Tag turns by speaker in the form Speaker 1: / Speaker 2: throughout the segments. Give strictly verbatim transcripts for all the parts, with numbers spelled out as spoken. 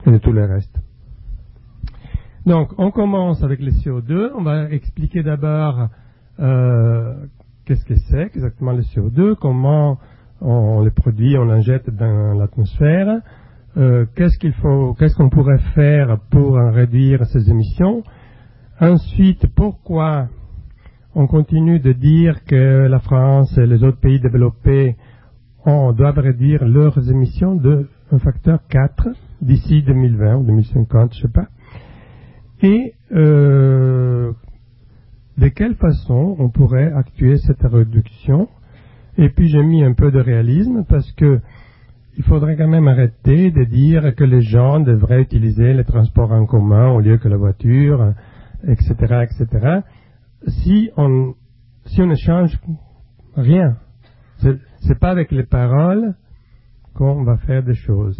Speaker 1: et de tout le reste. Donc, on commence avec le C O deux. On va expliquer d'abord euh, qu'est-ce que c'est exactement le C O deux, comment on le produit, on l'injecte dans l'atmosphère, euh, qu'est-ce qu'il faut, qu'est-ce qu'on pourrait faire pour en réduire ces émissions. Ensuite, pourquoi on continue de dire que la France et les autres pays développés on, doivent réduire leurs émissions de un facteur quatre d'ici deux mille vingt ou deux mille cinquante, je sais pas. Et euh, de quelle façon on pourrait actuer cette réduction. Et puis j'ai mis un peu de réalisme parce que il faudrait quand même arrêter de dire que les gens devraient utiliser les transports en commun au lieu que la voiture, et cetera, et cetera. Si on si on ne change rien, c'est, c'est pas avec les paroles qu'on va faire des choses.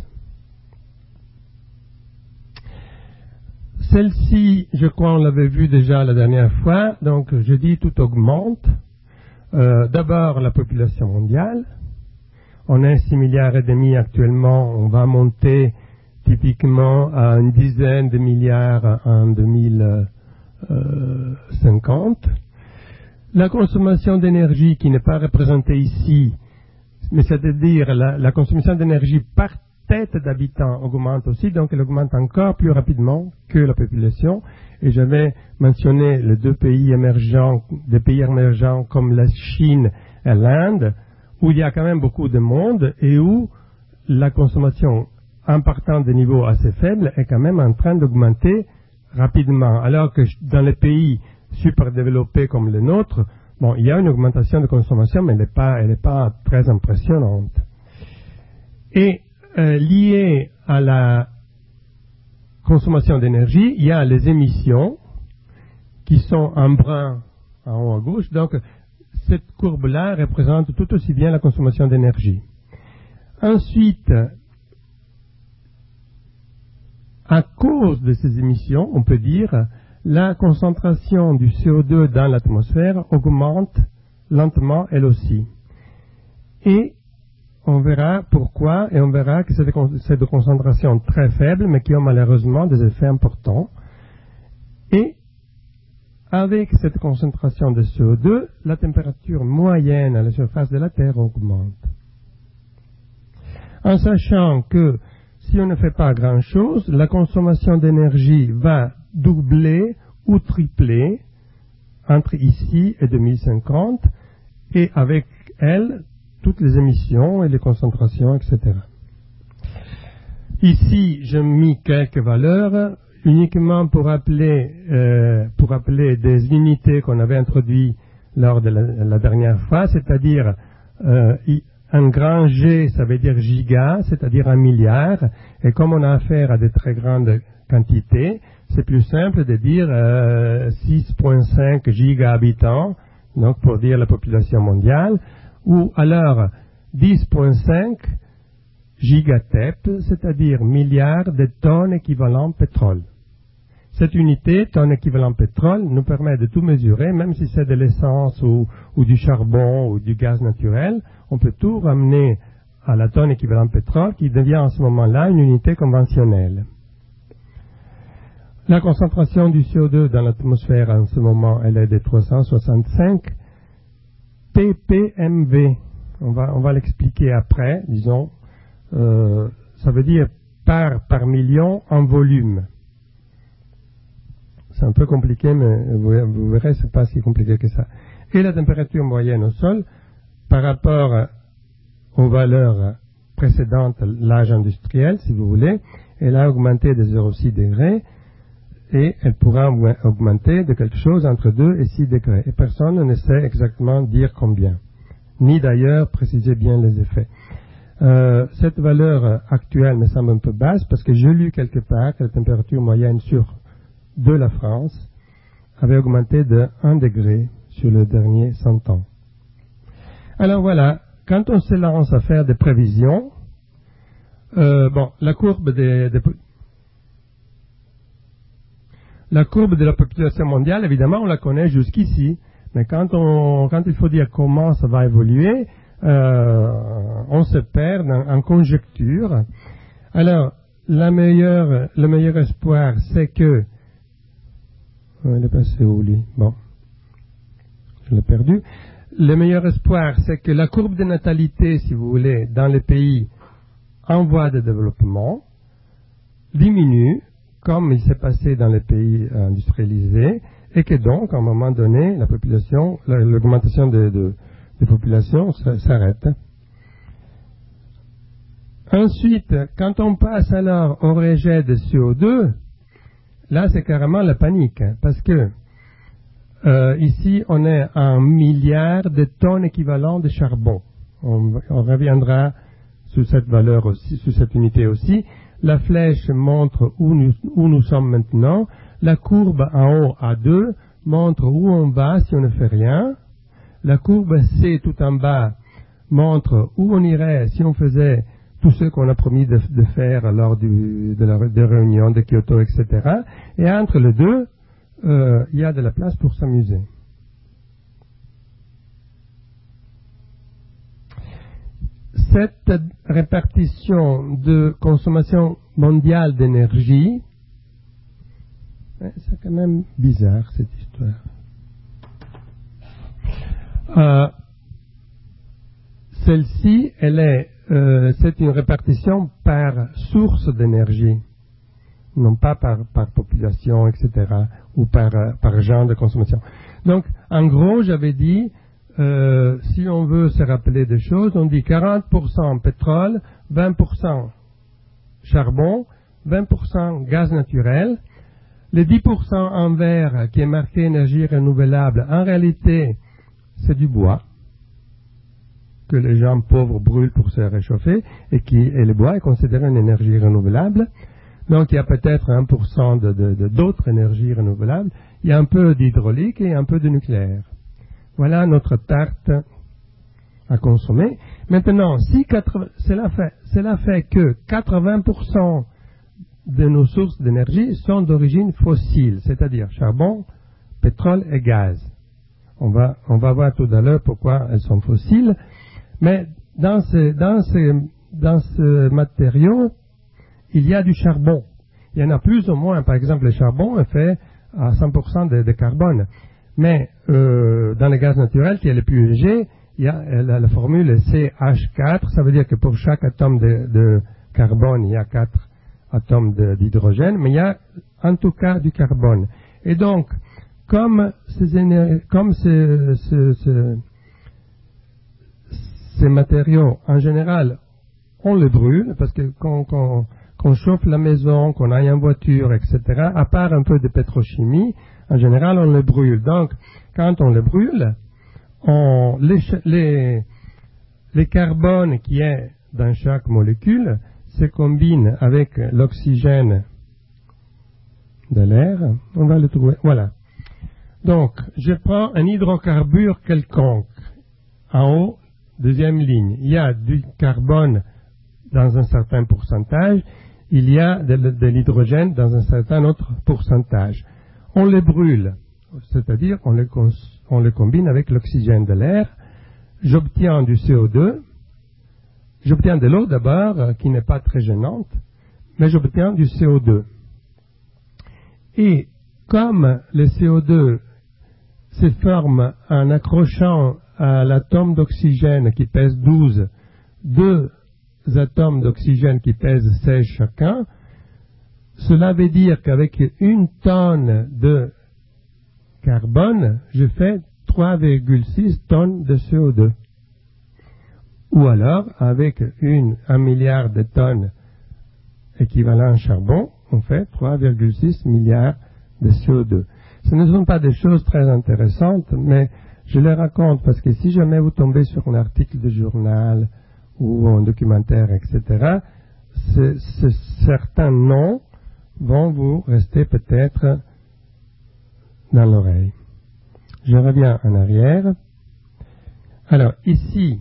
Speaker 1: Celle-ci, je crois, on l'avait vu déjà la dernière fois. Donc, je dis tout augmente. Euh, d'abord, la population mondiale. On est six milliards et demi actuellement. On va monter typiquement à une dizaine de milliards en deux mille cinquante. La consommation d'énergie qui n'est pas représentée ici, mais c'est-à-dire la, la consommation d'énergie par tête d'habitants augmente aussi, donc elle augmente encore plus rapidement que la population. Et j'avais mentionné les deux pays émergents, des pays émergents comme la Chine et l'Inde, où il y a quand même beaucoup de monde et où la consommation, en partant de niveaux assez faibles, est quand même en train d'augmenter rapidement. Alors que dans les pays super développés comme le nôtre, bon, il y a une augmentation de consommation, mais elle n'est pas, elle n'est pas très impressionnante. Et euh, lié à la consommation d'énergie, il y a les émissions qui sont en brun en haut à gauche. Donc, cette courbe-là représente tout aussi bien la consommation d'énergie. Ensuite, à cause de ces émissions, on peut dire, la concentration du C O deux dans l'atmosphère augmente lentement elle aussi. Et on verra pourquoi, et on verra que c'est de, de concentrations très faibles, mais qui ont malheureusement des effets importants. Et avec cette concentration de C O deux, la température moyenne à la surface de la Terre augmente. En sachant que si on ne fait pas grand-chose, la consommation d'énergie va doubler ou tripler entre ici et deux mille cinquante, et avec elle, toutes les émissions et les concentrations, et cetera. Ici, j'ai mis quelques valeurs uniquement pour appeler, euh, pour appeler des unités qu'on avait introduites lors de la, la dernière fois, c'est-à-dire euh, un grand G, ça veut dire giga, c'est-à-dire un milliard, et comme on a affaire à de très grandes quantités, c'est plus simple de dire euh, six virgule cinq giga habitants, donc pour dire la population mondiale, ou alors dix virgule cinq gigatep, c'est-à-dire milliards de tonnes équivalent pétrole. Cette unité, tonne équivalent pétrole, nous permet de tout mesurer, même si c'est de l'essence ou, ou du charbon ou du gaz naturel, on peut tout ramener à la tonne équivalent pétrole qui devient en ce moment-là une unité conventionnelle. La concentration du C O deux dans l'atmosphère en ce moment, elle est de trois cent soixante-cinq ppmv. On va, on va l'expliquer après, disons. Euh, ça veut dire par, par million en volume. C'est un peu compliqué, mais vous, vous verrez, c'est pas si compliqué que ça. Et la température moyenne au sol, par rapport aux valeurs précédentes, l'âge industriel, si vous voulez, elle a augmenté de zéro virgule six degrés, et elle pourra augmenter de quelque chose entre deux et six degrés. Et personne ne sait exactement dire combien, ni d'ailleurs préciser bien les effets. Euh, cette valeur actuelle me semble un peu basse, parce que j'ai lu quelque part que la température moyenne sur de la France avait augmenté de un degré sur le dernier cent ans. Alors voilà, quand on se lance à faire des prévisions, euh, bon, la courbe des, des, la courbe de la population mondiale, évidemment, on la connaît jusqu'ici, mais quand on, quand il faut dire comment ça va évoluer, euh, on se perd en, en conjecture. Alors, la meilleure, le meilleur espoir, c'est que... Oh, il est passé où, lui? Bon. Je l'ai perdu. Le meilleur espoir, c'est que la courbe de natalité, si vous voulez, dans les pays en voie de développement, diminue, comme il s'est passé dans les pays industrialisés, et que donc, à un moment donné, la population, l'augmentation de, de, de population s'arrête. Ensuite, quand on passe alors au rejet de C O deux, là c'est carrément la panique, hein, parce que euh, ici on est à un milliard de tonnes équivalent de charbon. On, on reviendra sur cette valeur aussi, sur cette unité aussi. La flèche montre où nous, où nous sommes maintenant. La courbe en haut A deux montre où on va si on ne fait rien. La courbe C tout en bas montre où on irait si on faisait tout ce qu'on a promis de, de faire lors du, de la de réunion de Kyoto, et cetera. Et entre les deux, euh, il y a de la place pour s'amuser. Cette répartition de consommation mondiale d'énergie, c'est quand même bizarre cette histoire. Euh, celle-ci, elle est Euh, c'est une répartition par source d'énergie, non pas par, par population, et cetera, ou par, par genre de consommation. Donc, en gros, j'avais dit, euh, si on veut se rappeler des choses, on dit quarante pour cent pétrole, vingt pour cent charbon, vingt pour cent gaz naturel. Les dix pour cent en vert qui est marqué énergie renouvelable, en réalité, c'est du bois que les gens pauvres brûlent pour se réchauffer, et, qui, et le bois est considéré une énergie renouvelable. Donc il y a peut-être un pour cent de, de, de, d'autres énergies renouvelables. Il y a un peu d'hydraulique et un peu de nucléaire. Voilà notre tarte à consommer. Maintenant, si cela fait, cela fait que quatre-vingts pour cent de nos sources d'énergie sont d'origine fossile, c'est-à-dire charbon, pétrole et gaz. On va, on va voir tout à l'heure pourquoi elles sont fossiles. Mais dans ce, dans, ce, dans ce matériau, il y a du charbon. Il y en a plus ou moins. Par exemple, le charbon est fait à cent pour cent de, de carbone. Mais euh, dans le gaz naturel, qui est le plus léger, il y a la, la formule C H quatre. Ça veut dire que pour chaque atome de, de carbone, il y a quatre atomes de, d'hydrogène. Mais il y a en tout cas du carbone. Et donc, comme ces, éner- comme ces, ces, ces Ces matériaux, en général, on les brûle, parce que quand, quand, quand on chauffe la maison, qu'on aille en voiture, et cetera, à part un peu de pétrochimie, en général, on les brûle. Donc, quand on les brûle, on, les, les, les carbones qui est dans chaque molécule se combinent avec l'oxygène de l'air. On va le trouver. Voilà. Donc, je prends un hydrocarbure quelconque. En haut, deuxième ligne, il y a du carbone dans un certain pourcentage, il y a de, de l'hydrogène dans un certain autre pourcentage. On les brûle, c'est-à-dire on les, on les combine avec l'oxygène de l'air. J'obtiens du C O deux, j'obtiens de l'eau d'abord, qui n'est pas très gênante, mais j'obtiens du C O deux. Et comme le C O deux se forme en accrochant à l'atome d'oxygène qui pèse douze, deux atomes d'oxygène qui pèsent seize chacun, cela veut dire qu'avec une tonne de carbone, je fais trois virgule six tonnes de C O deux. Ou alors, avec une, un milliard de tonnes équivalent charbon, on fait trois virgule six milliards de C O deux. Ce ne sont pas des choses très intéressantes, mais je les raconte parce que si jamais vous tombez sur un article de journal ou un documentaire, et cetera, ce, ce, certains noms vont vous rester peut-être dans l'oreille. Je reviens en arrière. Alors, ici,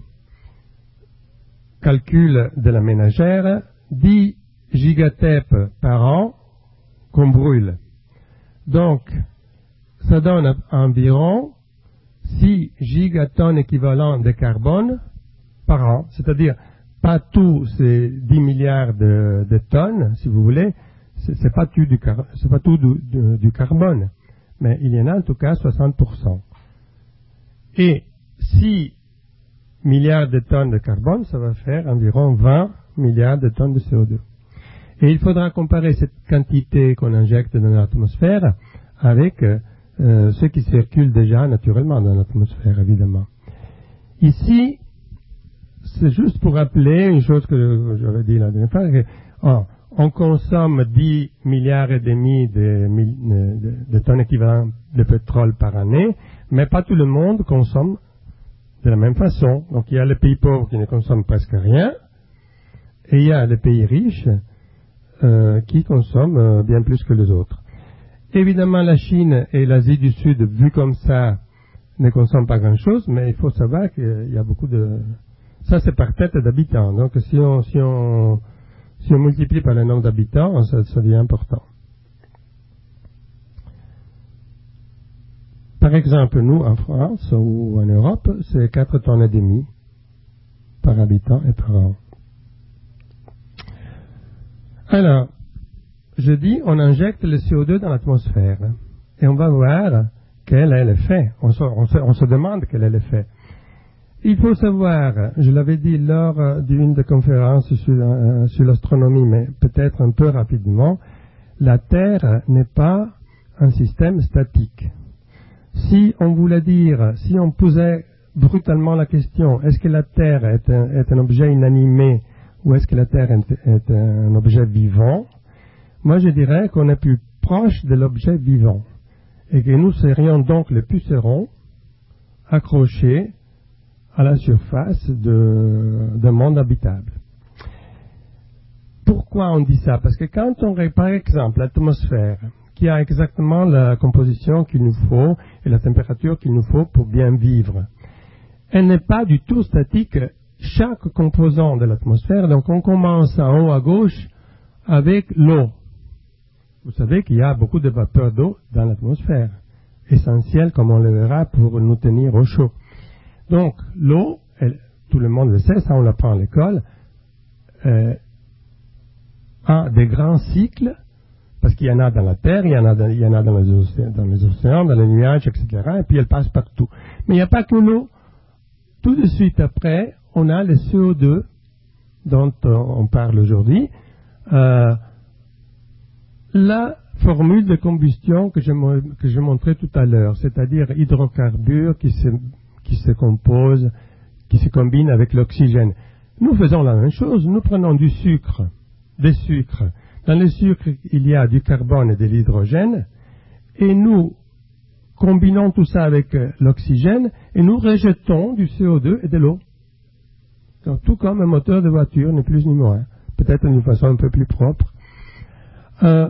Speaker 1: calcul de la ménagère, dix gigatèpes par an qu'on brûle. Donc, ça donne environ six gigatonnes équivalents de carbone par an, c'est-à-dire pas tous ces dix milliards de, de tonnes, si vous voulez, c'est, c'est pas tout, du, car, c'est pas tout du, du, du carbone, mais il y en a en tout cas soixante pour cent. Et six milliards de tonnes de carbone, ça va faire environ vingt milliards de tonnes de C O deux. Et il faudra comparer cette quantité qu'on injecte dans l'atmosphère avec euh, ce qui circule déjà naturellement dans l'atmosphère, évidemment. Ici, c'est juste pour rappeler une chose que j'avais dit la dernière fois, que, oh, on consomme dix milliards et demi de, de, de tonnes équivalentes de pétrole par année, mais pas tout le monde consomme de la même façon. Donc il y a les pays pauvres qui ne consomment presque rien, et il y a les pays riches euh, qui consomment euh, bien plus que les autres. Évidemment, la Chine et l'Asie du Sud, vu comme ça, ne consomment pas grand-chose, mais il faut savoir qu'il y a beaucoup de... Ça, c'est par tête d'habitants. Donc si on, si on, si on multiplie par le nombre d'habitants, ça, ça devient important. Par exemple, nous, en France ou en Europe, c'est quatre tonnes et demie par habitant et par an. Alors, je dis, on injecte le C O deux dans l'atmosphère et on va voir quel est l'effet. On se, on se, on se demande quel est l'effet. Il faut savoir, je l'avais dit lors d'une des conférences sur, euh, sur l'astronomie, mais peut-être un peu rapidement, la Terre n'est pas un système statique. Si on voulait dire, si on posait brutalement la question, est-ce que la Terre est un, est un objet inanimé ou est-ce que la Terre est, est un objet vivant, moi je dirais qu'on est plus proche de l'objet vivant et que nous serions donc les pucerons accrochés à la surface de, d'un monde habitable. Pourquoi on dit ça? Parce que quand on regarde par exemple l'atmosphère, qui a exactement la composition qu'il nous faut et la température qu'il nous faut pour bien vivre, elle n'est pas du tout statique. Chaque composant de l'atmosphère, donc on commence en haut à gauche avec l'eau. Vous savez qu'il y a beaucoup de vapeur d'eau dans l'atmosphère, essentielle comme on le verra pour nous tenir au chaud. Donc l'eau, elle, tout le monde le sait, ça on l'apprend à l'école, euh, a des grands cycles, parce qu'il y en a dans la terre, il y en a dans, il y en a dans, les océans, dans les océans, dans les nuages, et cetera. Et puis elle passe partout. Mais il n'y a pas que l'eau. Tout de suite après, on a le C O deux dont on parle aujourd'hui. Euh, la formule de combustion que je, que je montrais tout à l'heure, c'est-à-dire hydrocarbures qui se, qui se composent, qui se combinent avec l'oxygène. Nous faisons la même chose, nous prenons du sucre, des sucres. Dans le sucre, il y a du carbone et de l'hydrogène, et nous combinons tout ça avec l'oxygène, et nous rejetons du C O deux et de l'eau. Donc, tout comme un moteur de voiture, ni plus ni moins. Peut-être d'une façon un peu plus propre. Euh,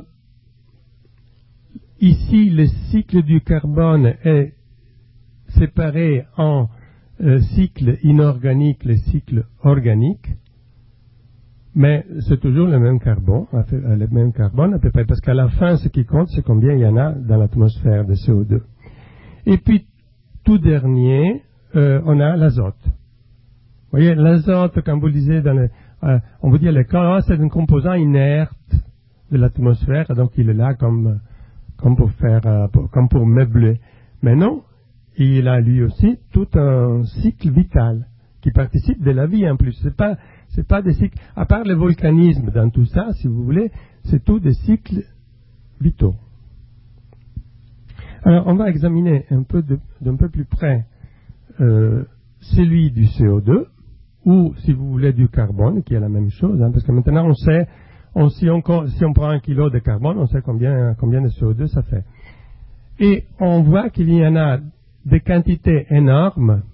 Speaker 1: ici, le cycle du carbone est séparé en euh, cycle inorganique et cycle organique. Mais c'est toujours le même carbone, le même carbone à peu près, parce qu'à la fin, ce qui compte, c'est combien il y en a dans l'atmosphère de C O deux. Et puis, tout dernier, euh, on a l'azote. Vous voyez, l'azote, comme vous le disiez, dans le, euh, on vous dit à l'école, c'est un composant inerte de l'atmosphère, donc il est là comme, comme pour faire, euh, pour, comme pour meubler. Mais non, il a lui aussi tout un cycle vital qui participe de la vie en plus. C'est pas, c'est pas des cycles, à part le volcanisme dans tout ça, si vous voulez, c'est tout des cycles vitaux. Alors, on va examiner un peu de, d'un peu plus près euh, celui du C O deux, ou, si vous voulez, du carbone, qui est la même chose, hein, parce que maintenant, on sait, on, si, on, si on prend un kilo de carbone, on sait combien, combien de C O deux ça fait. Et on voit qu'il y en a des quantités énormes,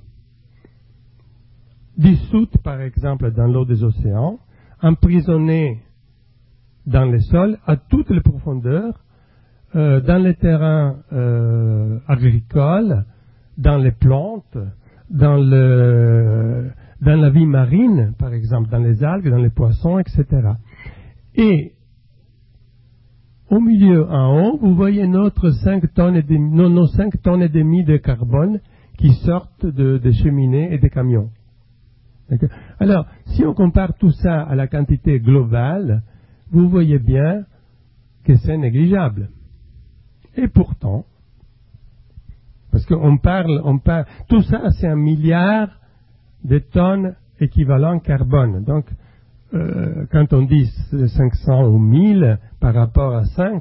Speaker 1: dissoutes, par exemple, dans l'eau des océans, emprisonnées dans les sols, à toutes les profondeurs, euh, dans les terrains euh, agricoles, dans les plantes, dans, le, dans la vie marine, par exemple, dans les algues, dans les poissons, et cetera. Et au milieu, en haut, vous voyez notre cinq tonnes et demi, nos, nos cinq tonnes et demi de carbone qui sortent de, de cheminées et des camions. D'accord. Alors, si on compare tout ça à la quantité globale, vous voyez bien que c'est négligeable. Et pourtant, parce qu'on parle, on parle, tout ça c'est un milliard de tonnes équivalent carbone. Donc, euh, quand on dit cinq cents ou mille par rapport à cinq,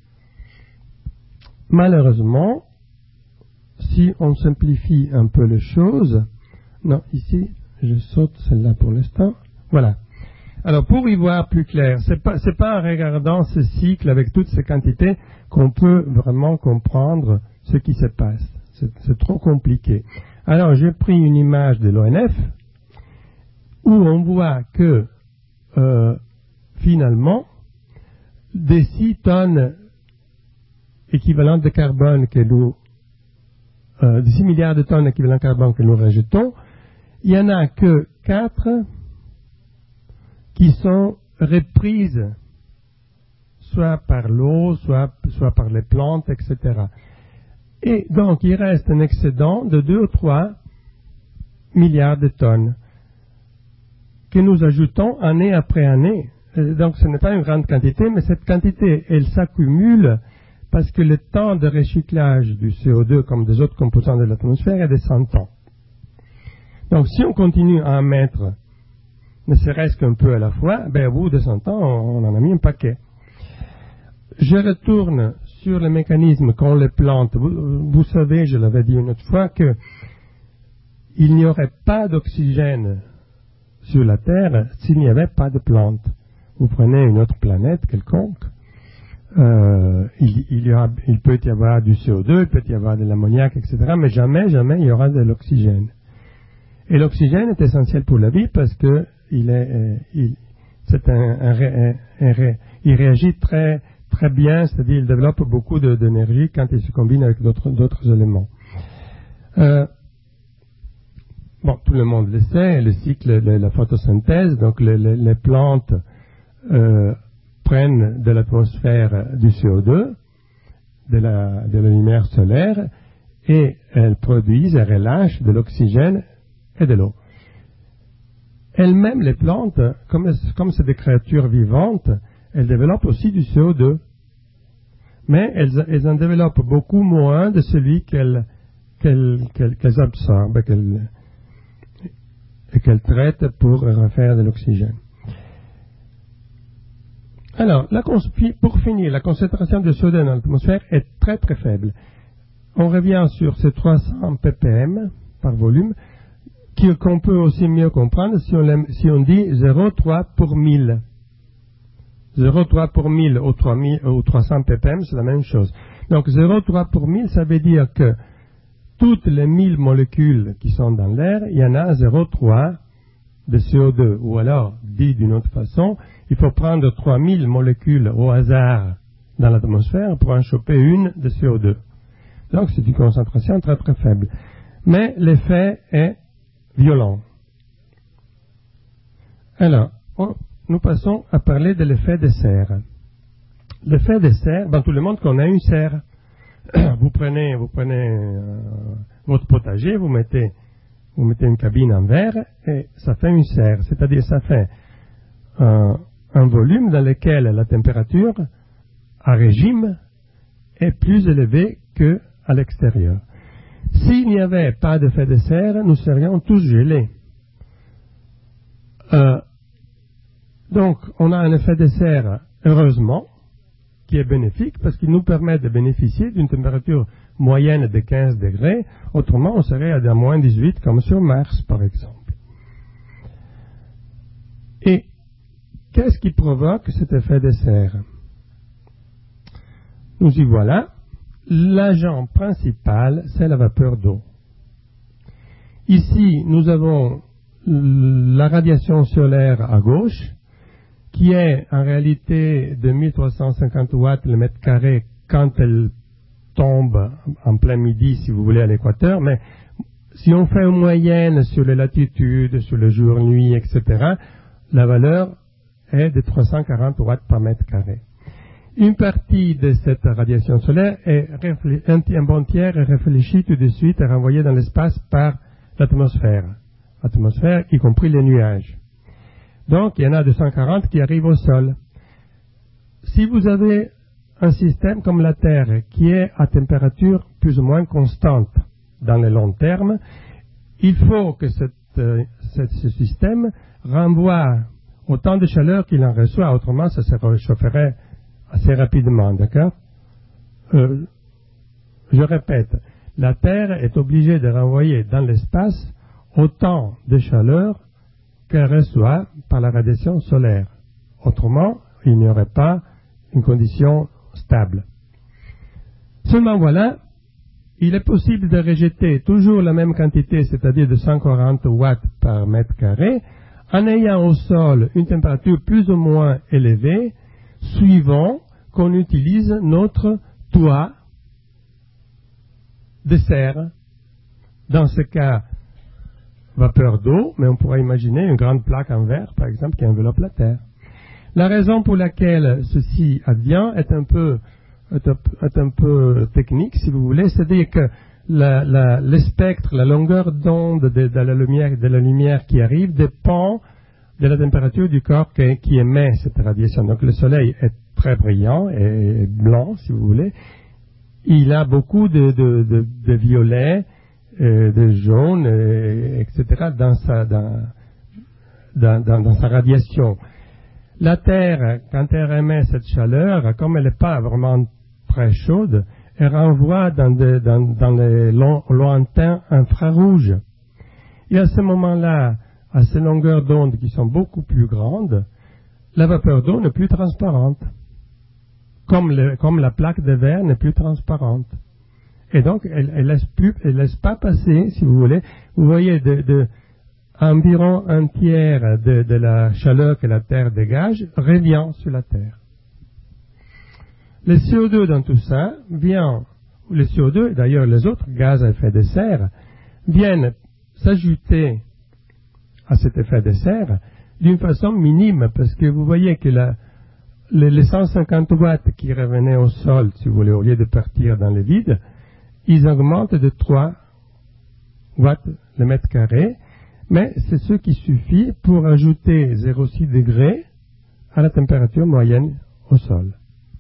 Speaker 1: malheureusement, si on simplifie un peu les choses, non, ici, je saute celle-là pour l'instant, voilà. Alors, pour y voir plus clair, c'est pas, c'est pas en regardant ce cycle avec toutes ces quantités qu'on peut vraiment comprendre ce qui se passe. C'est, c'est trop compliqué. Alors, j'ai pris une image de l'O N F où on voit que, euh, finalement, des six tonnes équivalentes de carbone que nous, euh, des six milliards de tonnes équivalent de carbone que nous rejetons, il n'y en a que quatre qui sont reprises soit par l'eau, soit, soit par les plantes, et cetera. Et donc, il reste un excédent de deux ou trois milliards de tonnes que nous ajoutons année après année. Donc, ce n'est pas une grande quantité, mais cette quantité, elle s'accumule parce que le temps de recyclage du C O deux, comme des autres composants de l'atmosphère, est de cent ans. Donc, si on continue à en mettre, ne serait-ce qu'un peu à la fois, ben, au bout de cent ans, on en a mis un paquet. Je retourne sur le mécanisme qu'ont les plantes. Vous, vous savez, je l'avais dit une autre fois, que il n'y aurait pas d'oxygène sur la Terre s'il n'y avait pas de plantes. Vous prenez une autre planète quelconque, euh, il, il, y aura, il peut y avoir du C O deux, il peut y avoir de l'ammoniac, et cetera, mais jamais, jamais il y aura de l'oxygène. Et l'oxygène est essentiel pour la vie parce que il est, euh, il, c'est un, un, un, un, il réagit très, très bien, c'est-à-dire il développe beaucoup de, d'énergie quand il se combine avec d'autres, d'autres éléments. Euh, bon, tout le monde le sait, le cycle de la photosynthèse, donc les, les, les plantes euh, prennent de l'atmosphère du C O deux, de la, de la lumière solaire, et elles produisent et relâchent de l'oxygène et de l'eau. Elles-mêmes, les plantes, comme, comme c'est des créatures vivantes, elles développent aussi du C O deux. Mais elles, elles en développent beaucoup moins de celui qu'elles, qu'elles, qu'elles, qu'elles absorbent qu'elles, et qu'elles traitent pour refaire de l'oxygène. Alors, la, pour finir, la concentration de C O deux dans l'atmosphère est très très faible. On revient sur ces trois cents ppm par volume, qu'on peut aussi mieux comprendre si on, si on dit zéro virgule trois pour mille. zéro virgule trois pour mille ou, trois mille, ou trois cents ppm, c'est la même chose. Donc zéro virgule trois pour mille, ça veut dire que toutes les mille molécules qui sont dans l'air, il y en a zéro virgule trois de C O deux. Ou alors, dit d'une autre façon, il faut prendre trois mille molécules au hasard dans l'atmosphère pour en choper une de C O deux. Donc c'est une concentration très très faible. Mais l'effet est violent. Alors, on, nous passons à parler de l'effet de serre. L'effet de serre, dans tout le monde connaît une serre. Vous prenez, vous prenez euh, votre potager, vous mettez, vous mettez une cabine en verre et ça fait une serre. C'est-à-dire ça fait un, un volume dans lequel la température à régime est plus élevée qu'à l'extérieur. S'il n'y avait pas d'effet de serre, nous serions tous gelés. Euh, donc, on a un effet de serre, heureusement, qui est bénéfique parce qu'il nous permet de bénéficier d'une température moyenne de quinze degrés. Autrement, on serait à moins dix-huit comme sur Mars, par exemple. Et qu'est-ce qui provoque cet effet de serre? Nous y voilà. L'agent principal, c'est la vapeur d'eau. Ici, nous avons la radiation solaire à gauche, qui est en réalité de mille trois cent cinquante watts le mètre carré quand elle tombe en plein midi, si vous voulez, à l'équateur, mais si on fait une moyenne sur les latitudes, sur le jour-nuit, et cetera, la valeur est de trois cent quarante watts par mètre carré. Une partie de cette radiation solaire est un bon tiers est réfléchie tout de suite et renvoyée dans l'espace par l'atmosphère, atmosphère, y compris les nuages. Donc, il y en a deux cent quarante qui arrivent au sol. Si vous avez un système comme la Terre qui est à température plus ou moins constante dans le long terme, il faut que cette, euh, cette, ce système renvoie autant de chaleur qu'il en reçoit, autrement ça se réchaufferait assez rapidement, d'accord? euh, Je répète, la Terre est obligée de renvoyer dans l'espace autant de chaleur qu'elle reçoit par la radiation solaire. Autrement, il n'y aurait pas une condition stable. Seulement voilà, il est possible de rejeter toujours la même quantité, c'est-à-dire de cent quarante watts par mètre carré, en ayant au sol une température plus ou moins élevée, suivant qu'on utilise notre toit de serre. Dans ce cas, vapeur d'eau, mais on pourrait imaginer une grande plaque en verre, par exemple, qui enveloppe la Terre. La raison pour laquelle ceci advient est un peu, est un, est un peu technique, si vous voulez, c'est-à-dire que la, la, le spectre, la longueur d'onde de, de, la lumière, de la lumière qui arrive dépend de la température du corps qui, qui émet cette radiation. Donc le soleil est très brillant et blanc, si vous voulez. Il a beaucoup de, de, de, de violet, euh, de jaune, euh, et cetera dans sa, dans, dans, dans, dans sa radiation. La Terre, quand elle émet cette chaleur, comme elle n'est pas vraiment très chaude, elle renvoie dans, de, dans, dans les long, lointains infrarouges. Et à ce moment-là, à ces longueurs d'onde qui sont beaucoup plus grandes, la vapeur d'eau n'est plus transparente, comme, le, comme la plaque de verre n'est plus transparente. Et donc, elle ne laisse, plus, elle laisse pas passer, si vous voulez, vous voyez, de, de environ un tiers de, de la chaleur que la Terre dégage revient sur la Terre. Le C O deux dans tout ça vient, le C O deux, d'ailleurs les autres gaz à effet de serre, viennent s'ajouter à cet effet de serre d'une façon minime, parce que vous voyez que la, les, les cent cinquante watts qui revenaient au sol, si vous voulez, au lieu de partir dans le vide, ils augmentent de trois watts le mètre carré, mais c'est ce qui suffit pour ajouter zéro virgule six degrés à la température moyenne au sol.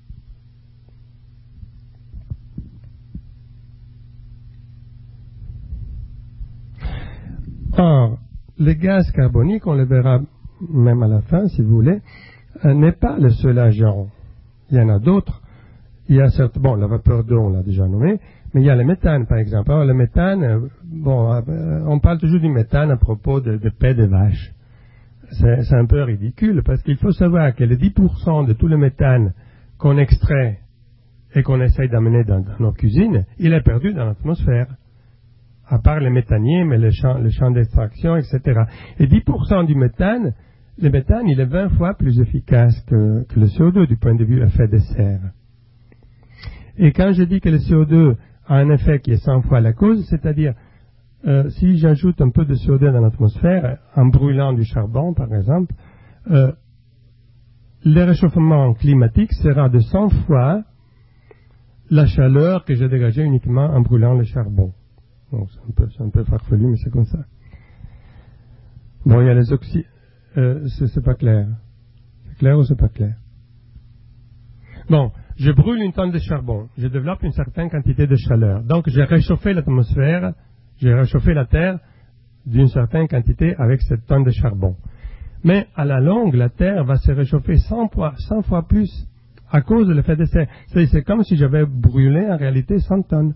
Speaker 1: Or, le gaz carbonique, on le verra même à la fin, si vous voulez, euh, n'est pas le seul agent. Il y en a d'autres. Il y a certes, bon, la vapeur d'eau, on l'a déjà nommé, mais il y a le méthane, par exemple. Alors, le méthane, euh, bon, euh, on parle toujours du méthane à propos de, de paix de vache. C'est, c'est un peu ridicule, parce qu'il faut savoir que les dix pour cent de tout le méthane qu'on extrait et qu'on essaye d'amener dans, dans nos cuisines, il est perdu dans l'atmosphère. À part les méthaniers, mais le champ, le champ d'extraction, et cetera. Et dix pour cent du méthane, le méthane, il est vingt fois plus efficace que, que le C O deux du point de vue effet de serre. Et quand je dis que le C O deux a un effet qui est cent fois la cause, c'est-à-dire, euh, si j'ajoute un peu de C O deux dans l'atmosphère, en brûlant du charbon, par exemple, euh, le réchauffement climatique sera de cent fois la chaleur que j'ai dégagée uniquement en brûlant le charbon. Bon, c'est un peu, c'est un peu farfelu, mais c'est comme ça. Bon, il y a les oxydes. Euh, c'est, c'est pas clair. C'est clair ou c'est pas clair? Bon, je brûle une tonne de charbon. Je développe une certaine quantité de chaleur. Donc, j'ai réchauffé l'atmosphère, j'ai réchauffé la Terre d'une certaine quantité avec cette tonne de charbon. Mais à la longue, la Terre va se réchauffer cent fois, cent fois plus à cause de l'effet de serre. C'est, c'est comme si j'avais brûlé en réalité cent tonnes.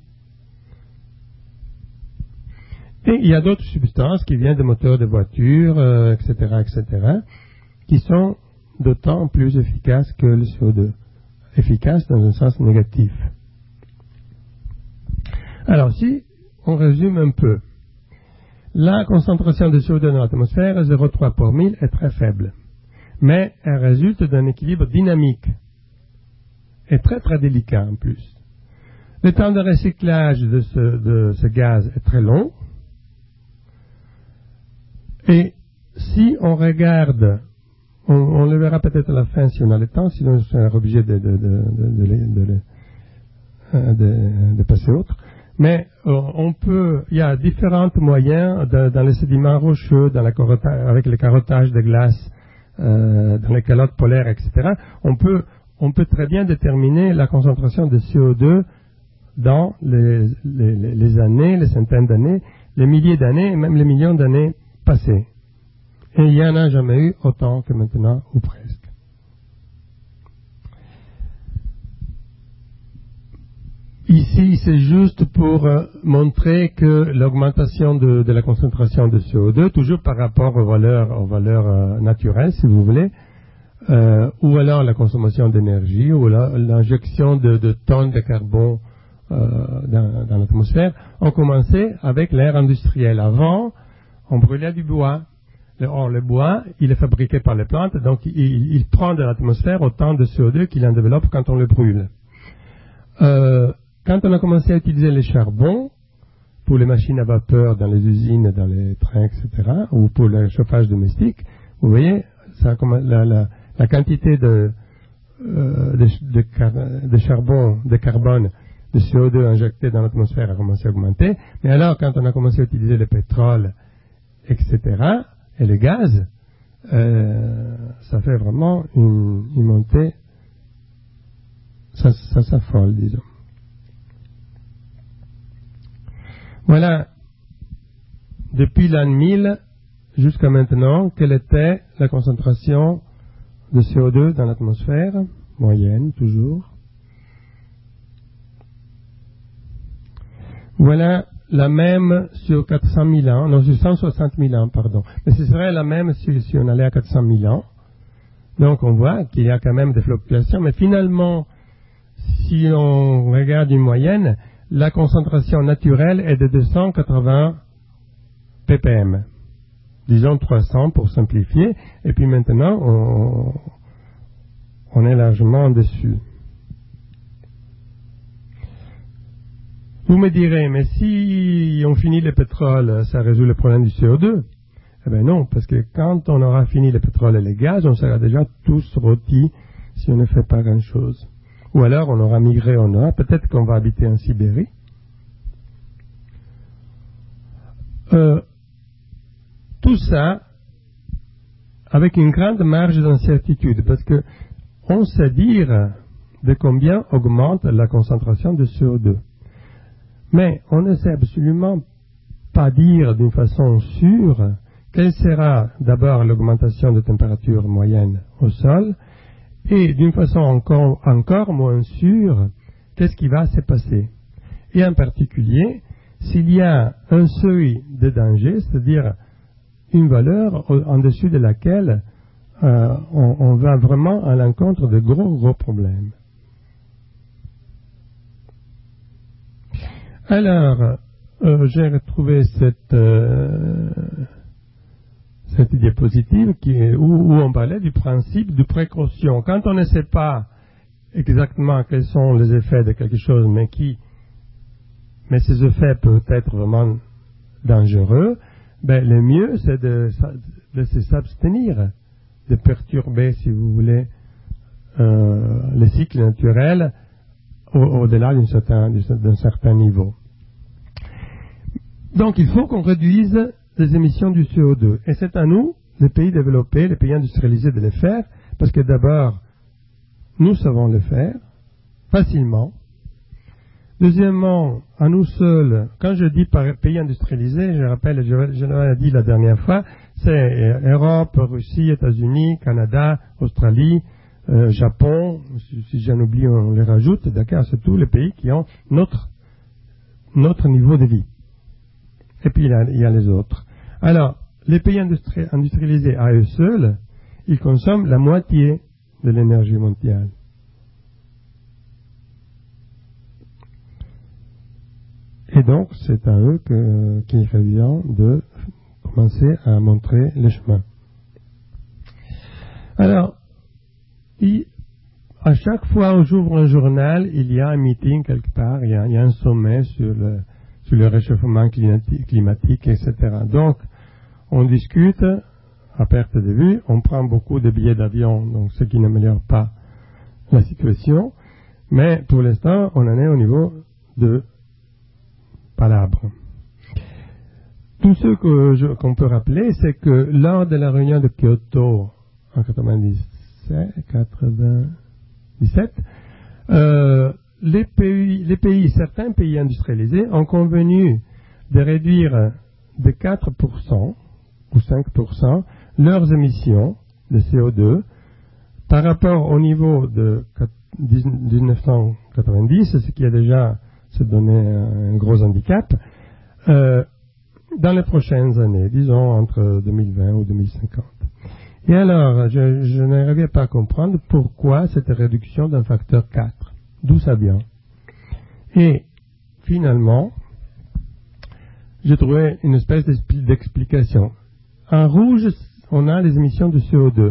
Speaker 1: Et il y a d'autres substances qui viennent des moteurs de voitures, euh, et cetera, et cetera, qui sont d'autant plus efficaces que le C O deux. Efficaces dans un sens négatif. Alors, si on résume un peu, la concentration de C O deux dans l'atmosphère, zéro virgule trois pour mille, est très faible. Mais elle résulte d'un équilibre dynamique et très très délicat en plus. Le temps de recyclage de ce, de ce gaz est très long. Et si on regarde, on, on le verra peut-être à la fin si on a le temps, sinon je serai obligé de, de, de, de, de, de, de, de passer autre. Mais euh, on peut, il y a différents moyens de, dans les sédiments rocheux, dans la avec le carottage de glace, euh, dans les calottes polaires, et cetera. On peut, on peut très bien déterminer la concentration de C O deux dans les, les, les années, les centaines d'années, les milliers d'années et même les millions d'années passées. Et il n'y en a jamais eu autant que maintenant, ou presque. Ici, c'est juste pour euh, montrer que l'augmentation de, de la concentration de C O deux, toujours par rapport aux valeurs, aux valeurs euh, naturelles, si vous voulez, euh, ou alors la consommation d'énergie, ou l'injection de, de tonnes de carbone euh, dans, dans l'atmosphère, ont commencé avec l'ère industrielle. Avant, on brûlait du bois. Or, le bois, il est fabriqué par les plantes, donc il, il prend de l'atmosphère autant de C O deux qu'il en développe quand on le brûle. Euh, Quand on a commencé à utiliser les charbons pour les machines à vapeur dans les usines, dans les trains, et cetera, ou pour le chauffage domestique, vous voyez, ça, la, la, la quantité de, euh, de, de, car, de charbon, de carbone, de C O deux injecté dans l'atmosphère a commencé à augmenter. Mais alors, quand on a commencé à utiliser le pétrole, et cetera, et le gaz, euh, ça fait vraiment une, une montée, ça, ça s'affole, disons. Voilà, depuis l'an mille jusqu'à maintenant, quelle était la concentration de C O deux dans l'atmosphère, moyenne toujours. Voilà la même sur quatre cent mille ans, non, sur cent soixante mille ans, pardon. Mais ce serait la même si, si on allait à quatre cent mille ans. Donc on voit qu'il y a quand même des fluctuations, mais finalement, si on regarde une moyenne, la concentration naturelle est de deux cent quatre-vingts ppm. Disons trois cents pour simplifier. Et puis maintenant, on, on est largement en dessus. Vous me direz, mais si on finit le pétrole, ça résout le problème du C O deux? Eh bien non, parce que quand on aura fini le pétrole et les gaz, on sera déjà tous rôtis si on ne fait pas grand-chose. Ou alors on aura migré au nord, peut-être qu'on va habiter en Sibérie. Euh, tout ça avec une grande marge d'incertitude, parce que on sait dire de combien augmente la concentration de C O deux. Mais on ne sait absolument pas dire d'une façon sûre quelle sera d'abord l'augmentation de température moyenne au sol, et d'une façon encore, encore moins sûre, qu'est-ce qui va se passer. Et en particulier, s'il y a un seuil de danger, c'est-à-dire une valeur en dessus de laquelle euh, on, on va vraiment à l'encontre de gros, gros problèmes. Alors, euh, j'ai retrouvé cette... Euh, cette diapositive qui est, où, où on parlait du principe de précaution. Quand on ne sait pas exactement quels sont les effets de quelque chose, mais qui, mais ces effets peuvent être vraiment dangereux, ben le mieux c'est de, de se s'abstenir, de perturber, si vous voulez, euh, le cycle naturel au, au-delà d'un certain, d'un certain niveau. Donc il faut qu'on réduise les émissions du C O deux. Et c'est à nous, les pays développés, les pays industrialisés, de les faire, parce que d'abord, nous savons le faire, facilement. Deuxièmement, à nous seuls, quand je dis par pays industrialisés, je rappelle, je, je l'avais dit la dernière fois, c'est Europe, Russie, États-Unis, Canada, Australie, euh, Japon, si, si j'en oublie, on les rajoute, d'accord, c'est tous les pays qui ont notre, notre niveau de vie. Et puis il y a, il y a les autres. Alors, les pays industri- industrialisés à eux seuls, ils consomment la moitié de l'énergie mondiale. Et donc, c'est à eux que, qu'il est évident de commencer à montrer le chemin. Alors, il, à chaque fois où j'ouvre un journal, il y a un meeting quelque part, il y a, il y a un sommet sur le, sur le réchauffement climatique, et cetera. Donc, on discute à perte de vue, on prend beaucoup de billets d'avion, donc ce qui n'améliore pas la situation, mais pour l'instant, on en est au niveau de palabres. Tout ce que je, qu'on peut rappeler, c'est que lors de la réunion de Kyoto en quatre-vingt-dix-sept, euh, les pays, les pays, certains pays industrialisés ont convenu de réduire de quatre pour cent ou cinq pour cent leurs émissions de C O deux par rapport au niveau de mille neuf cent quatre-vingt-dix, ce qui a déjà se donné un gros handicap, euh, dans les prochaines années, disons entre deux mille vingt ou deux mille cinquante. Et alors, je, je n'arrivais pas à comprendre pourquoi cette réduction d'un facteur quatre, d'où ça vient. Et finalement, j'ai trouvé une espèce d'explication. En rouge, on a les émissions de C O deux.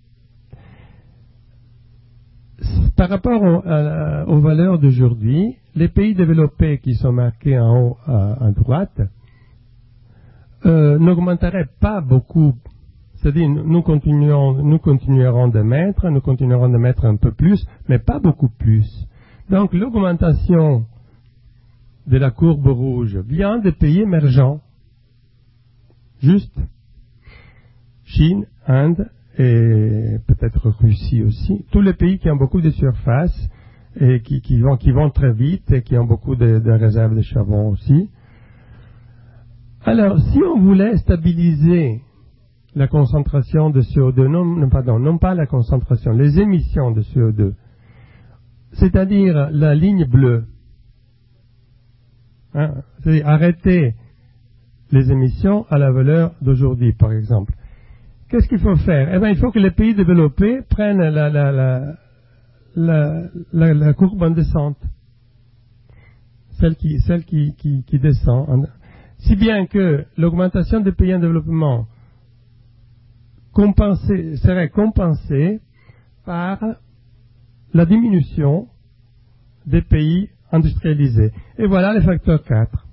Speaker 1: Par rapport au, à, aux valeurs d'aujourd'hui, les pays développés qui sont marqués en haut à, à droite euh, n'augmenteraient pas beaucoup. C'est-à-dire, nous, continuons, nous continuerons de mettre, nous continuerons de mettre un peu plus, mais pas beaucoup plus. Donc, l'augmentation de la courbe rouge vient des pays émergents. Juste. Chine, Inde et peut-être Russie aussi. Tous les pays qui ont beaucoup de surface et qui, qui, vont, qui vont très vite et qui ont beaucoup de, de réserves de charbon aussi. Alors, si on voulait stabiliser la concentration de C O deux, non, non, pardon, non pas la concentration, les émissions de C O deux, c'est-à-dire la ligne bleue, hein, c'est arrêter les émissions à la valeur d'aujourd'hui, par exemple. Qu'est-ce qu'il faut faire? Eh bien, il faut que les pays développés prennent la, la, la, la, la, la courbe en descente, celle qui, celle qui, qui, qui descend, si bien que l'augmentation des pays en développement compensée, serait compensée par la diminution des pays industrialisés. Et voilà le facteur quatre.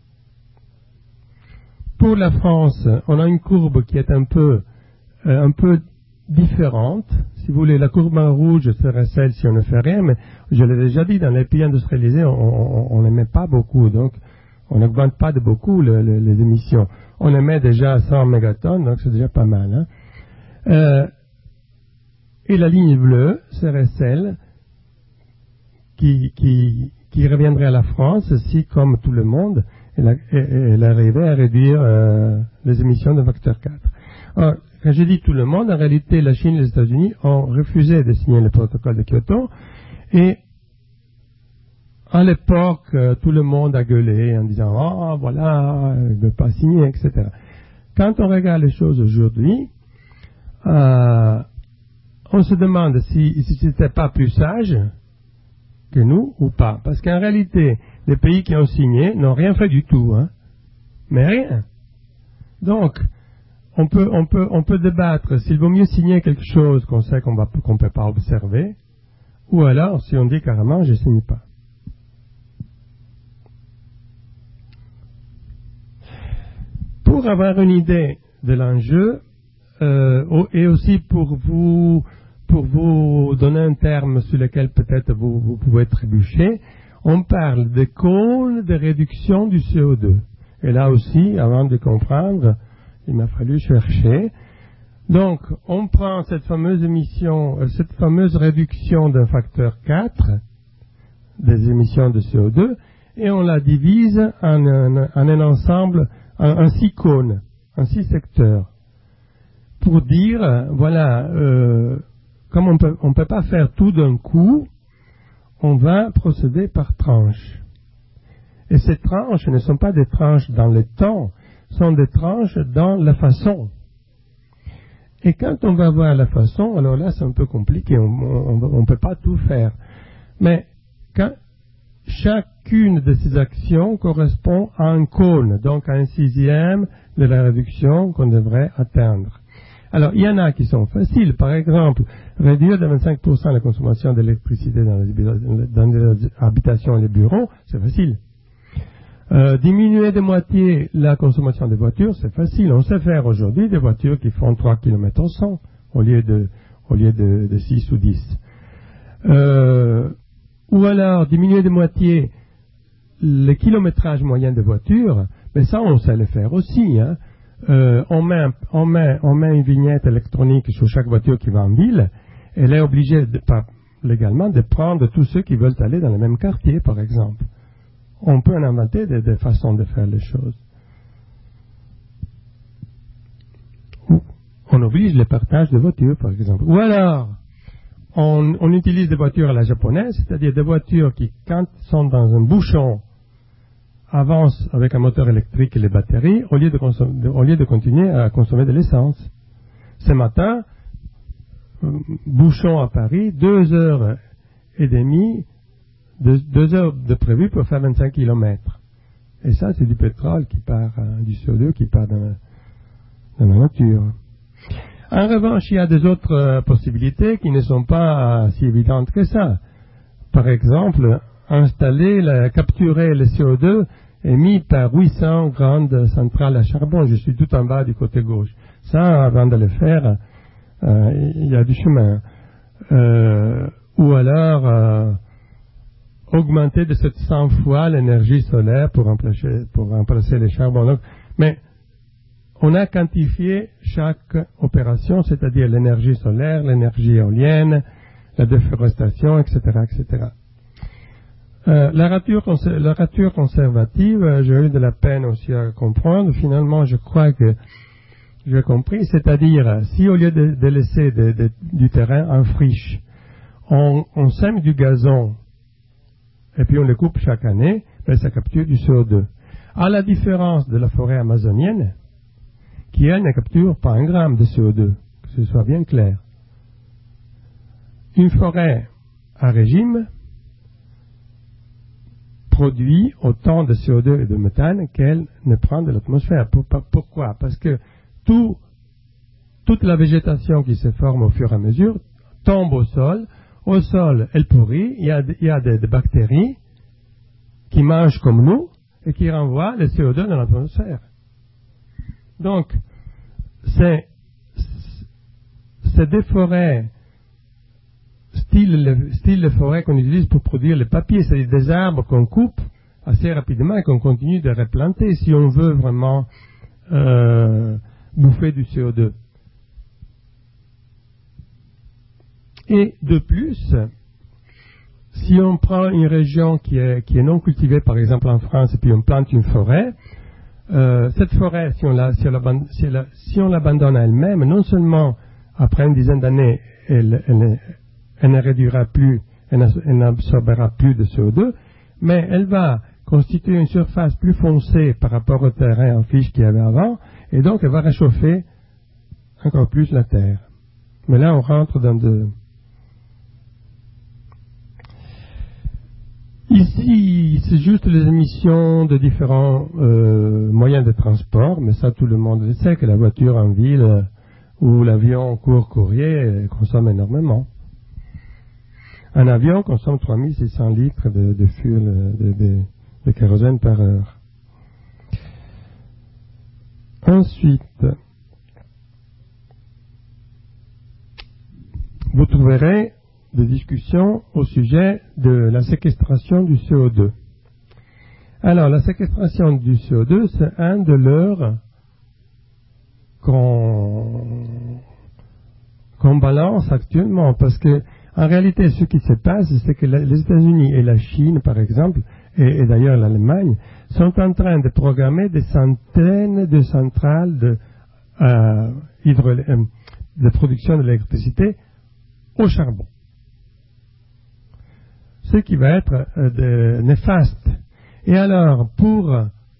Speaker 1: Pour la France, on a une courbe qui est un peu, euh, un peu différente. Si vous voulez, la courbe en rouge serait celle si on ne fait rien, mais je l'ai déjà dit, dans les pays industrialisés, on n'émet pas beaucoup, donc on n'augmente pas de beaucoup le, le, les émissions. On émet déjà cent mégatonnes, donc c'est déjà pas mal. Hein. Euh, et la ligne bleue serait celle qui, qui, qui reviendrait à la France si, comme tout le monde, elle, elle arrivait à réduire euh, les émissions de facteur quatre. Alors, quand je dis tout le monde, en réalité, la Chine et les États-Unis ont refusé de signer le protocole de Kyoto, et à l'époque, euh, tout le monde a gueulé en disant « Ah, oh, voilà, il ne veut pas signer, et cetera » Quand on regarde les choses aujourd'hui, euh, on se demande si, si c'était pas plus sage que nous ou pas. Parce qu'en réalité, les pays qui ont signé n'ont rien fait du tout, hein. Mais rien. Donc, on peut, on peut, on peut débattre s'il vaut mieux signer quelque chose qu'on sait qu'on va, qu'on peut pas observer, ou alors si on dit carrément je signe pas. Pour avoir une idée de l'enjeu, euh, et aussi pour vous, pour vous donner un terme sur lequel peut-être vous, vous pouvez trébucher, on parle de cône de réduction du C O deux. Et là aussi, avant de comprendre, il m'a fallu chercher. Donc, on prend cette fameuse émission, euh, cette fameuse réduction d'un facteur quatre des émissions de C O deux, et on la divise en un, en un ensemble, en, en six cônes, en six secteurs, pour dire, euh, voilà, euh, comme on peut, on peut pas faire tout d'un coup, on va procéder par tranches. Et ces tranches ne sont pas des tranches dans le temps, sont des tranches dans la façon. Et quand on va voir la façon, alors là c'est un peu compliqué, on ne peut pas tout faire. Mais quand chacune de ces actions correspond à un cône, donc à un sixième de la réduction qu'on devrait atteindre. Alors, il y en a qui sont faciles. Par exemple, réduire de vingt-cinq pour cent la consommation d'électricité dans les, dans les habitations et les bureaux, c'est facile. Euh, diminuer de moitié la consommation des voitures, c'est facile. On sait faire aujourd'hui des voitures qui font trois kilomètres au cent au lieu de, au lieu de, de six ou dix. Euh, ou alors, diminuer de moitié le kilométrage moyen de voiture, mais ça on sait le faire aussi. Hein. Euh, on, met un, on, met, on met une vignette électronique sur chaque voiture qui va en ville. Elle est obligée, de, pas légalement, de prendre tous ceux qui veulent aller dans le même quartier, par exemple. On peut en inventer des, des façons de faire les choses. On oblige le partage de voitures, par exemple. Ou alors, on, on utilise des voitures à la japonaise, c'est-à-dire des voitures qui, quand sont dans un bouchon, avancent avec un moteur électrique et les batteries, au lieu de, consom- de, au lieu de continuer à consommer de l'essence. Ce matin, bouchon à Paris, deux heures et demie, deux, deux heures de prévu pour faire vingt-cinq kilomètres. Et ça, c'est du pétrole qui part, hein, du C O deux qui part dans la, dans la nature. En revanche, il y a des autres euh, possibilités qui ne sont pas euh, si évidentes que ça. Par exemple, installer, la, capturer le C O deux émis par huit cents grandes centrales à charbon. Je suis tout en bas du côté gauche. Ça, avant de le faire, euh, il y a du chemin. Euh, ou alors, euh, augmenter de sept cents fois l'énergie solaire pour remplacer, pour remplacer les charbons. Donc, mais on a quantifié chaque opération, c'est-à-dire l'énergie solaire, l'énergie éolienne, la déforestation, et cetera, et cetera. Euh, la, rature, la rature conservative, euh, j'ai eu de la peine aussi à comprendre. Finalement, je crois que j'ai compris. C'est-à-dire, si au lieu de, de laisser de, de, du terrain en friche, on, on sème du gazon et puis on le coupe chaque année, ben ça capture du C O deux. À la différence de la forêt amazonienne, qui elle ne capture pas un gramme de C O deux, que ce soit bien clair. Une forêt à régime produit autant de C O deux et de méthane qu'elle ne prend de l'atmosphère. Pourquoi? Parce que tout, toute la végétation qui se forme au fur et à mesure tombe au sol. Au sol, elle pourrit, il y a, il y a des, des bactéries qui mangent comme nous et qui renvoient le C O deux dans l'atmosphère. Donc, c'est, c'est des forêts, style, style de forêt qu'on utilise pour produire le papier, c'est-à-dire des arbres qu'on coupe assez rapidement et qu'on continue de replanter si on veut vraiment euh, bouffer du C O deux. Et de plus, si on prend une région qui est, qui est non cultivée, par exemple en France, et puis on plante une forêt, euh, cette forêt, si on, la, si, on la, si, la, si on l'abandonne à elle-même, non seulement après une dizaine d'années, elle, elle, elle ne réduira plus, elle n'absorbera plus de C O deux, mais elle va constituer une surface plus foncée par rapport au terrain en friche qu'il y avait avant, et donc elle va réchauffer encore plus la terre. Mais là, on rentre dans de... Ici, c'est juste les émissions de différents euh, moyens de transport, mais ça, tout le monde le sait, que la voiture en ville euh, ou l'avion court courrier euh, consomme énormément. Un avion consomme trois mille six cents litres de, de fuel, de, de, de kérosène par heure. Ensuite, vous trouverez des discussions au sujet de la séquestration du C O deux. Alors, la séquestration du C O deux, c'est un de leurs qu'on qu'on balance actuellement, parce que en réalité, ce qui se passe, c'est que les États-Unis et la Chine, par exemple, et, et d'ailleurs l'Allemagne, sont en train de programmer des centaines de centrales de, euh, hydro, euh, de production de l'électricité au charbon. Ce qui va être euh, de, néfaste. Et alors, pour,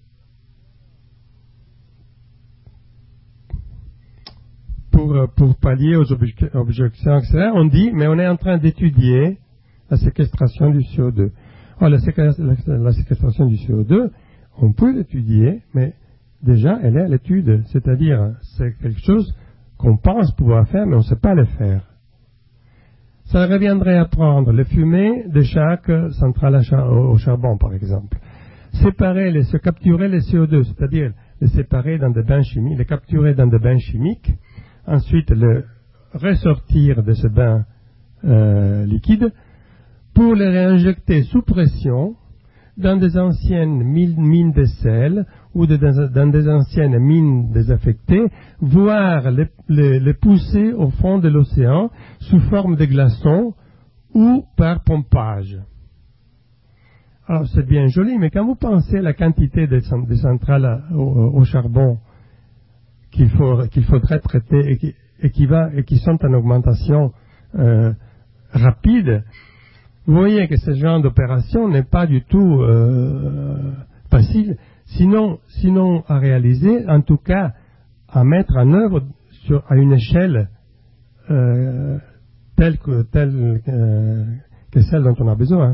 Speaker 1: pour, pour pallier aux obje- objections, et cetera, on dit, mais on est en train d'étudier la séquestration du C O deux. Alors, la, séquest- la, la séquestration du C O deux, on peut l'étudier, mais déjà, elle est à l'étude. C'est-à-dire, c'est quelque chose qu'on pense pouvoir faire, mais on ne sait pas le faire. Ça reviendrait à prendre les fumées de chaque centrale à char- au charbon, par exemple. Séparer, les, se capturer les C O deux, c'est-à-dire les séparer dans des bains chimiques, les capturer dans des bains chimiques, ensuite le ressortir de ce bain euh, liquide pour les réinjecter sous pression dans des anciennes mines de sel ou de, dans des anciennes mines désaffectées, voire les, les, les pousser au fond de l'océan sous forme de glaçons ou par pompage. Alors c'est bien joli, mais quand vous pensez à la quantité de, de centrales au, au charbon qu'il faut, qu'il faudrait traiter et qui, et qui, va, et qui sont en augmentation euh, rapide, vous voyez que ce genre d'opération n'est pas du tout euh, facile, sinon, sinon à réaliser, en tout cas à mettre en œuvre sur, à une échelle euh, telle, que, telle euh, que celle dont on a besoin.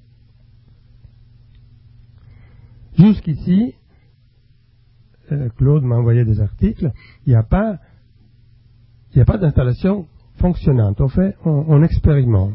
Speaker 1: Jusqu'ici, euh, Claude m'a envoyé des articles, il n'y a pas, il n'y a pas d'installation fonctionnante. On fait, on, on expérimente.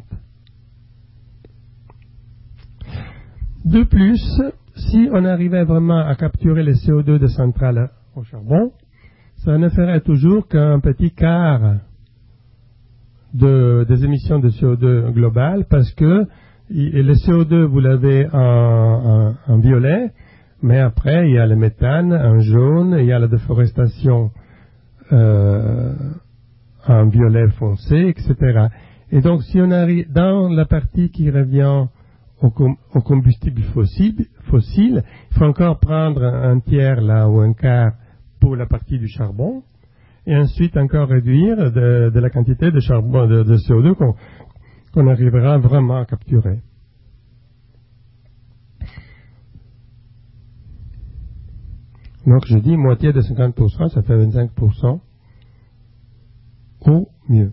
Speaker 1: De plus, si on arrivait vraiment à capturer le C O deux de centrales au charbon, ça ne ferait toujours qu'un petit quart de, des émissions de C O deux globales, parce que le C O deux, vous l'avez en, en, en violet, mais après, il y a le méthane en jaune, il y a la déforestation euh, en violet foncé, et cetera. Et donc, si on arrive dans la partie qui revient au, com au combustible fossile, fossile, il faut encore prendre un tiers là ou un quart pour la partie du charbon, et ensuite encore réduire de, de la quantité de charbon, de, de C O deux qu'on qu'on arrivera vraiment à capturer. Donc je dis moitié de cinquante pour cent, ça fait vingt-cinq pour cent au mieux.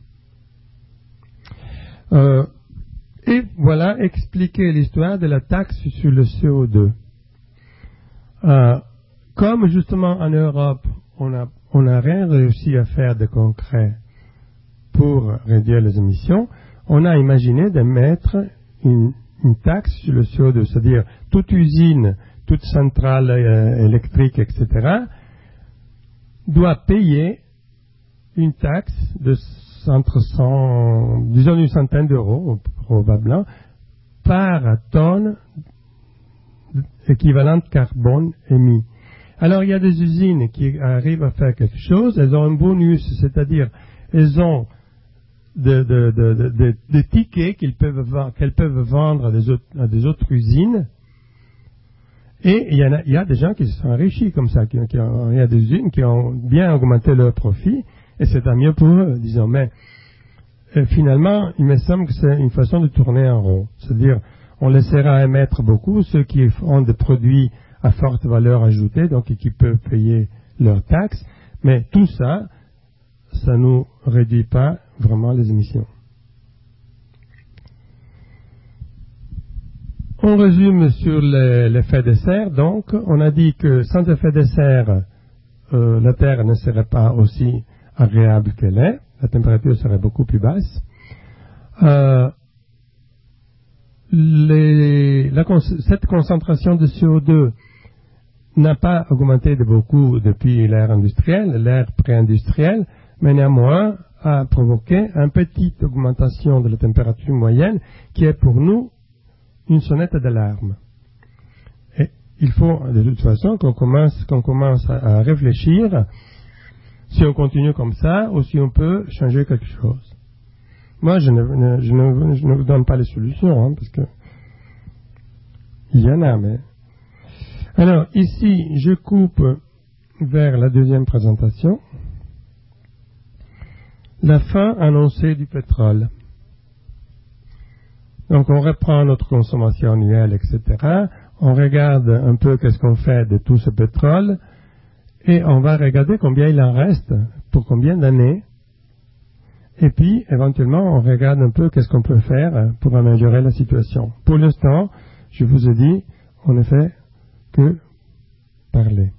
Speaker 1: Euh, et voilà expliquer l'histoire de la taxe sur le C O deux. Euh, comme justement en Europe, on a, on n'a rien réussi à faire de concret pour réduire les émissions, on a imaginé de mettre une, une taxe sur le C O deux, c'est-à-dire toute usine, toute centrale euh, électrique, et cetera, doit payer une taxe de entre cent, disons une centaine d'euros, probablement, par tonne équivalente carbone émis. Alors il y a des usines qui arrivent à faire quelque chose, elles ont un bonus, c'est-à-dire elles ont des de, de, de, de, de tickets qu'elles peuvent, qu'elles peuvent vendre à des, autres, à des autres usines. Et il y, en a, il y a des gens qui se sont enrichis comme ça, qui, qui ont, il y a des usines qui ont bien augmenté leur profit, et c'est tant mieux pour eux, disons. Mais euh, finalement, il me semble que c'est une façon de tourner en rond. C'est-à-dire, on laissera émettre beaucoup ceux qui ont des produits à forte valeur ajoutée, donc et qui peuvent payer leurs taxes, mais tout ça, ça ne nous réduit pas vraiment les émissions. On résume sur l'effet de serre. Donc, on a dit que sans effet de serre, euh, la Terre ne serait pas aussi agréable qu'elle est. La température serait beaucoup plus basse. Euh, les, la, cette concentration de C O deux n'a pas augmenté de beaucoup depuis l'ère industrielle, l'ère pré-industrielle, mais néanmoins a provoqué une petite augmentation de la température moyenne qui est pour nous une sonnette d'alarme. Et il faut de toute façon qu'on commence, qu'on commence à réfléchir si on continue comme ça ou si on peut changer quelque chose. Moi, je ne, je ne, je ne vous donne pas les solutions, hein, parce que il y en a, mais... Alors, ici, je coupe vers la deuxième présentation. La fin annoncée du pétrole. Donc, on reprend notre consommation annuelle, et cetera. On regarde un peu qu'est-ce qu'on fait de tout ce pétrole et on va regarder combien il en reste, pour combien d'années. Et puis, éventuellement, on regarde un peu qu'est-ce qu'on peut faire pour améliorer la situation. Pour l'instant, je vous ai dit, on ne fait que parler.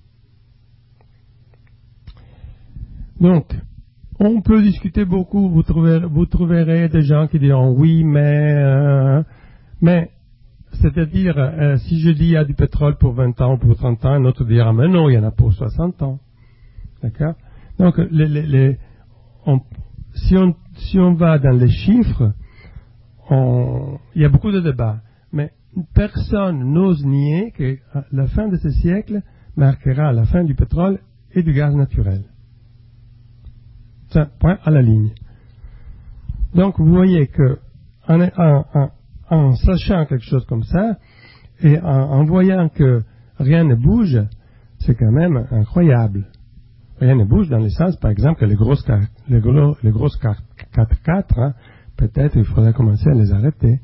Speaker 1: Donc, on peut discuter beaucoup, vous trouverez, vous trouverez des gens qui diront oui, mais, euh, mais, c'est-à-dire, euh, si je dis il y a du pétrole pour vingt ans, pour trente ans, un autre dira, mais non, il y en a pour soixante ans. D'accord? Donc, les, les, les, on, si, on, si on va dans les chiffres, on, il y a beaucoup de débats. mais personne n'ose nier que la fin de ce siècle marquera la fin du pétrole et du gaz naturel. Ça, point à la ligne. Donc vous voyez que en, en, en, en sachant quelque chose comme ça, et en, en voyant que rien ne bouge, c'est quand même incroyable. Rien ne bouge dans le sens, par exemple, que les grosses, les gros, les grosses quatre quatre, hein, peut-être il faudrait commencer à les arrêter.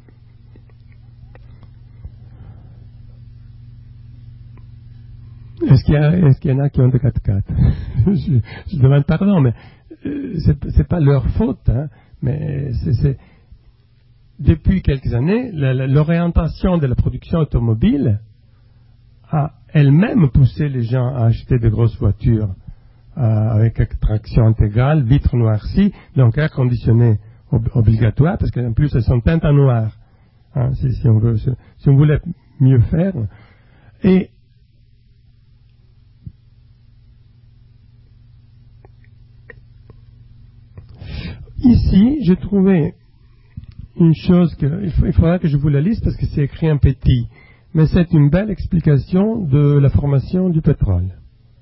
Speaker 1: Est-ce qu'il y, a, est-ce qu'il y en a qui ont des quatre quatre? je, je demande pardon, mais euh, c'est, c'est pas leur faute, hein, mais c'est, c'est depuis quelques années, la, la, l'orientation de la production automobile a elle-même poussé les gens à acheter de grosses voitures euh, avec traction intégrale, vitres noircies, donc air conditionné ob- obligatoire, parce qu'en plus elles sont teintes en noir, hein, si, si, on veut, si, si on voulait mieux faire. Et ici, j'ai trouvé une chose que il, faut, il faudra que je vous la lise parce que c'est écrit en petit, mais c'est une belle explication de la formation du pétrole.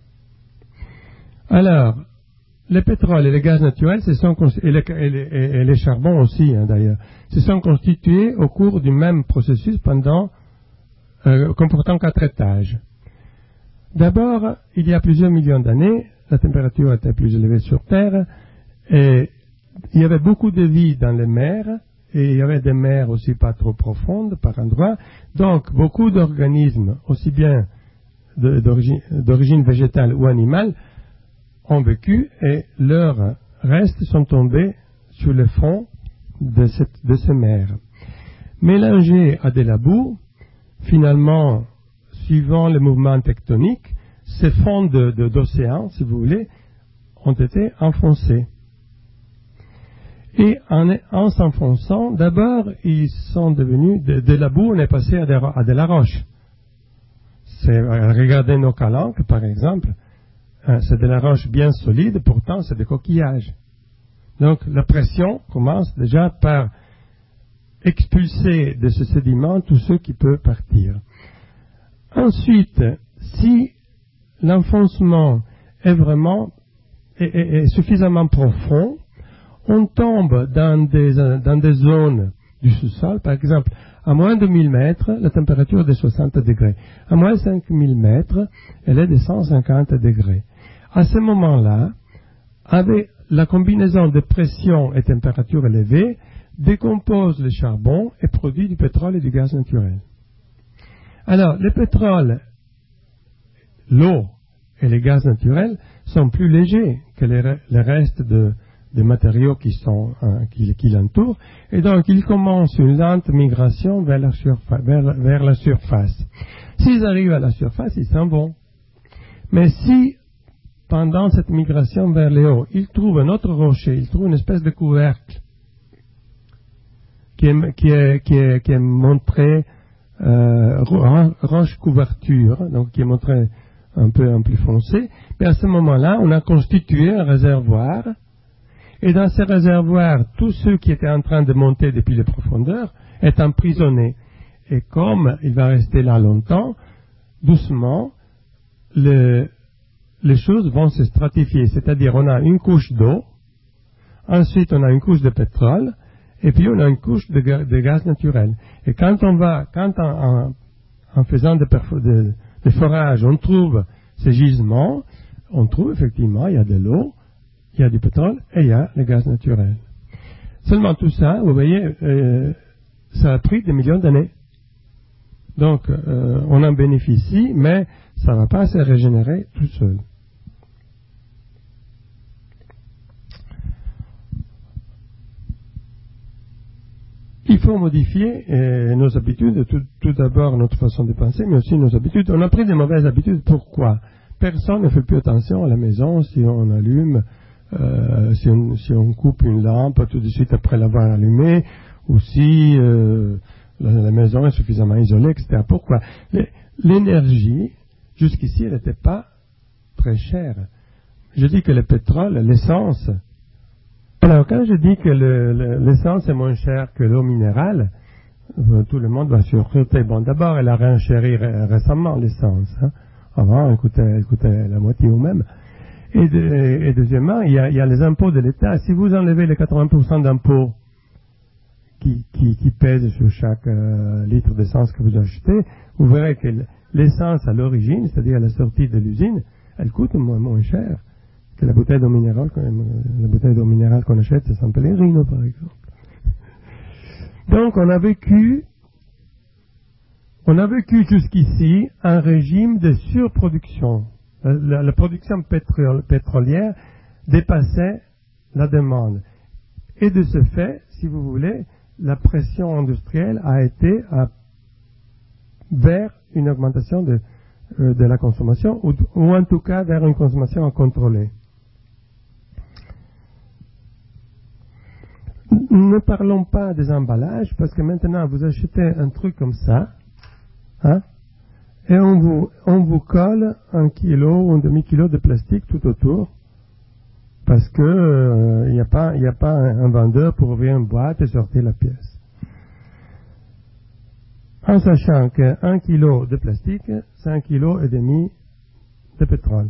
Speaker 1: Alors, le pétrole et le gaz naturel, se sont, et, le, et, les, et les charbons aussi hein, d'ailleurs, se sont constitués au cours du même processus pendant, euh, comportant quatre étages. D'abord, il y a plusieurs millions d'années, la température était plus élevée sur Terre, et il y avait beaucoup de vie dans les mers, et il y avait des mers aussi pas trop profondes par endroits, donc beaucoup d'organismes, aussi bien de, d'origine, d'origine végétale ou animale, ont vécu et leurs restes sont tombés sur le fond de, cette, de ces mers. Mélangés à de la boue, finalement, suivant le mouvement tectonique, ces fonds de, de, d'océan, si vous voulez, ont été enfoncés. Et en, en s'enfonçant, d'abord, ils sont devenus, de, de la boue, on est passé à de, à de la roche. C'est, regardez nos calanques, par exemple, hein, c'est de la roche bien solide, pourtant c'est des coquillages. Donc la pression commence déjà par expulser de ce sédiment tout ce qui peut partir. Ensuite, si l'enfoncement est vraiment est, est, est suffisamment profond, on tombe dans des, dans des zones du sous-sol, par exemple, à moins de mille mètres, la température est de soixante degrés. À moins de cinq mille mètres, elle est de cent cinquante degrés. À ce moment-là, avec la combinaison de pression et température élevée, décompose le charbon et produit du pétrole et du gaz naturel. Alors, le pétrole, l'eau et les gaz naturels sont plus légers que les, les restes de des matériaux qui sont hein, qui, qui l'entourent, et donc ils commencent une lente migration vers la, surfa- vers, vers la surface. S'ils arrivent à la surface, ils s'en vont. Mais si, pendant cette migration vers les hauts, ils trouvent un autre rocher, ils trouvent une espèce de couvercle qui est, qui est, qui est, qui est montré euh, roche couverture, donc qui est montré un peu un plus foncé, mais à ce moment-là, on a constitué un réservoir. Et dans ces réservoirs, tous ceux qui étaient en train de monter depuis les profondeurs est emprisonné. Et comme il va rester là longtemps, doucement, le, les choses vont se stratifier. C'est-à-dire, on a une couche d'eau, ensuite on a une couche de pétrole, et puis on a une couche de, de gaz naturel. Et quand on va, quand en, en, en faisant des de, de forages, on trouve ces gisements, on trouve effectivement, il y a de l'eau, il y a du pétrole et il y a le gaz naturel. Seulement tout ça, vous voyez, euh, ça a pris des millions d'années. Donc, euh, on en bénéficie, mais ça ne va pas se régénérer tout seul. Il faut modifier euh, nos habitudes, tout, tout d'abord notre façon de penser, mais aussi nos habitudes. On a pris des mauvaises habitudes, pourquoi? Personne ne fait plus attention à la maison si on allume Euh, si, on, si on coupe une lampe tout de suite après l'avoir allumée, ou si euh, la, la maison est suffisamment isolée, et cetera. Pourquoi? L'énergie, jusqu'ici, elle n'était pas très chère. Je dis que le pétrole, l'essence... Alors, quand je dis que le, le, l'essence est moins chère que l'eau minérale, euh, tout le monde va surfer. Bon, d'abord, elle a renchéri ré- récemment l'essence. Hein. Avant, elle coûtait, elle coûtait la moitié ou même. Et, de, et deuxièmement, il y, a, il y a les impôts de l'État. Si vous enlevez les quatre-vingts pour cent d'impôts qui, qui, qui pèsent sur chaque euh, litre d'essence que vous achetez, vous verrez que l'essence à l'origine, c'est-à-dire à la sortie de l'usine, elle coûte moins, moins cher que la bouteille d'eau minérale, la bouteille d'eau minérale qu'on achète, c'est San Pellegrino, par exemple. Donc, on a vécu, on a vécu jusqu'ici un régime de surproduction. La, la, la production pétrole, pétrolière dépassait la demande. Et de ce fait, si vous voulez, la pression industrielle a été à, vers une augmentation de, euh, de la consommation, ou, ou en tout cas vers une consommation à contrôler. Ne parlons pas des emballages, parce que maintenant vous achetez un truc comme ça, hein, et on vous, on vous colle un kilo ou un demi-kilo de plastique tout autour, parce que il euh, n'y a pas, il n'y a pas un, un vendeur pour ouvrir une boîte et sortir la pièce. En sachant qu'un kilo de plastique, c'est un kilo et demi de pétrole.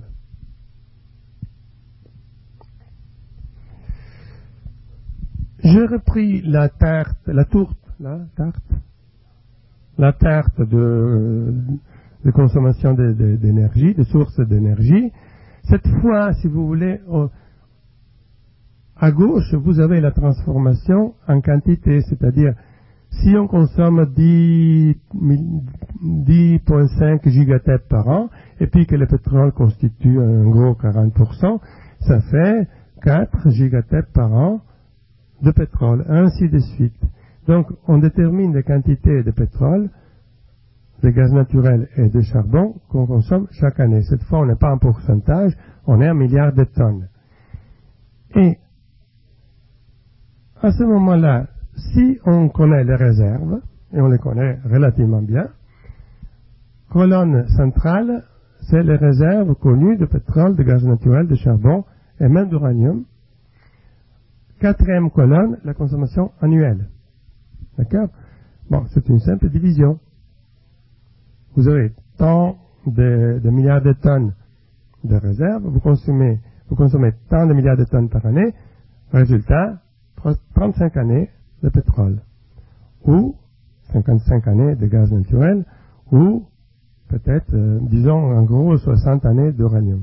Speaker 1: J'ai repris la tarte, la tourte, la tarte, la tarte de, de consommation de, de, d'énergie, de sources d'énergie. Cette fois, si vous voulez, au, à gauche, vous avez la transformation en quantité, c'est-à-dire si on consomme dix virgule cinq gigatètes par an, et puis que le pétrole constitue un gros quarante pour cent, ça fait quatre gigatètes par an de pétrole, ainsi de suite. Donc, on détermine les quantités de pétrole, de gaz naturel et de charbon qu'on consomme chaque année. Cette fois, on n'est pas en pourcentage, on est un milliard de tonnes. Et à ce moment-là, si on connaît les réserves, et on les connaît relativement bien, colonne centrale, c'est les réserves connues de pétrole, de gaz naturel, de charbon et même d'uranium. Quatrième colonne, la consommation annuelle. D'accord? Bon, c'est une simple division. Vous avez tant de, de milliards de tonnes de réserves, vous consommez, vous consommez tant de milliards de tonnes par année, résultat, trente-cinq années de pétrole, ou cinquante-cinq années de gaz naturel, ou peut-être, euh, disons en gros, soixante années d'uranium.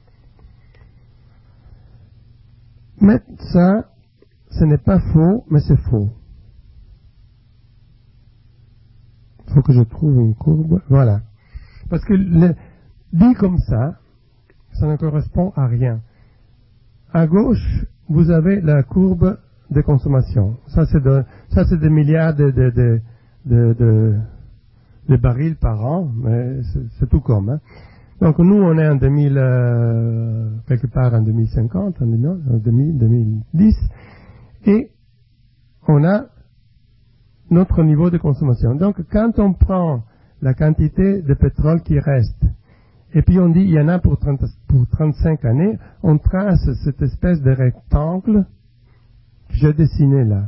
Speaker 1: Mais ça, ce n'est pas faux, mais c'est faux. Il faut que je trouve une courbe. Voilà. Parce que le, dit comme ça, ça ne correspond à rien. À gauche, vous avez la courbe de consommation. Ça, c'est de, ça, c'est des milliards de, de, de, de, de, de barils par an, mais c'est, c'est tout comme. Hein. Donc, nous, on est en deux mille, euh, quelque part en deux mille cinquante, en deux mille, deux mille dix, et on a notre niveau de consommation. Donc, quand on prend la quantité de pétrole qui reste, et puis on dit il y en a pour, trente, pour trente-cinq années, on trace cette espèce de rectangle que j'ai dessiné là.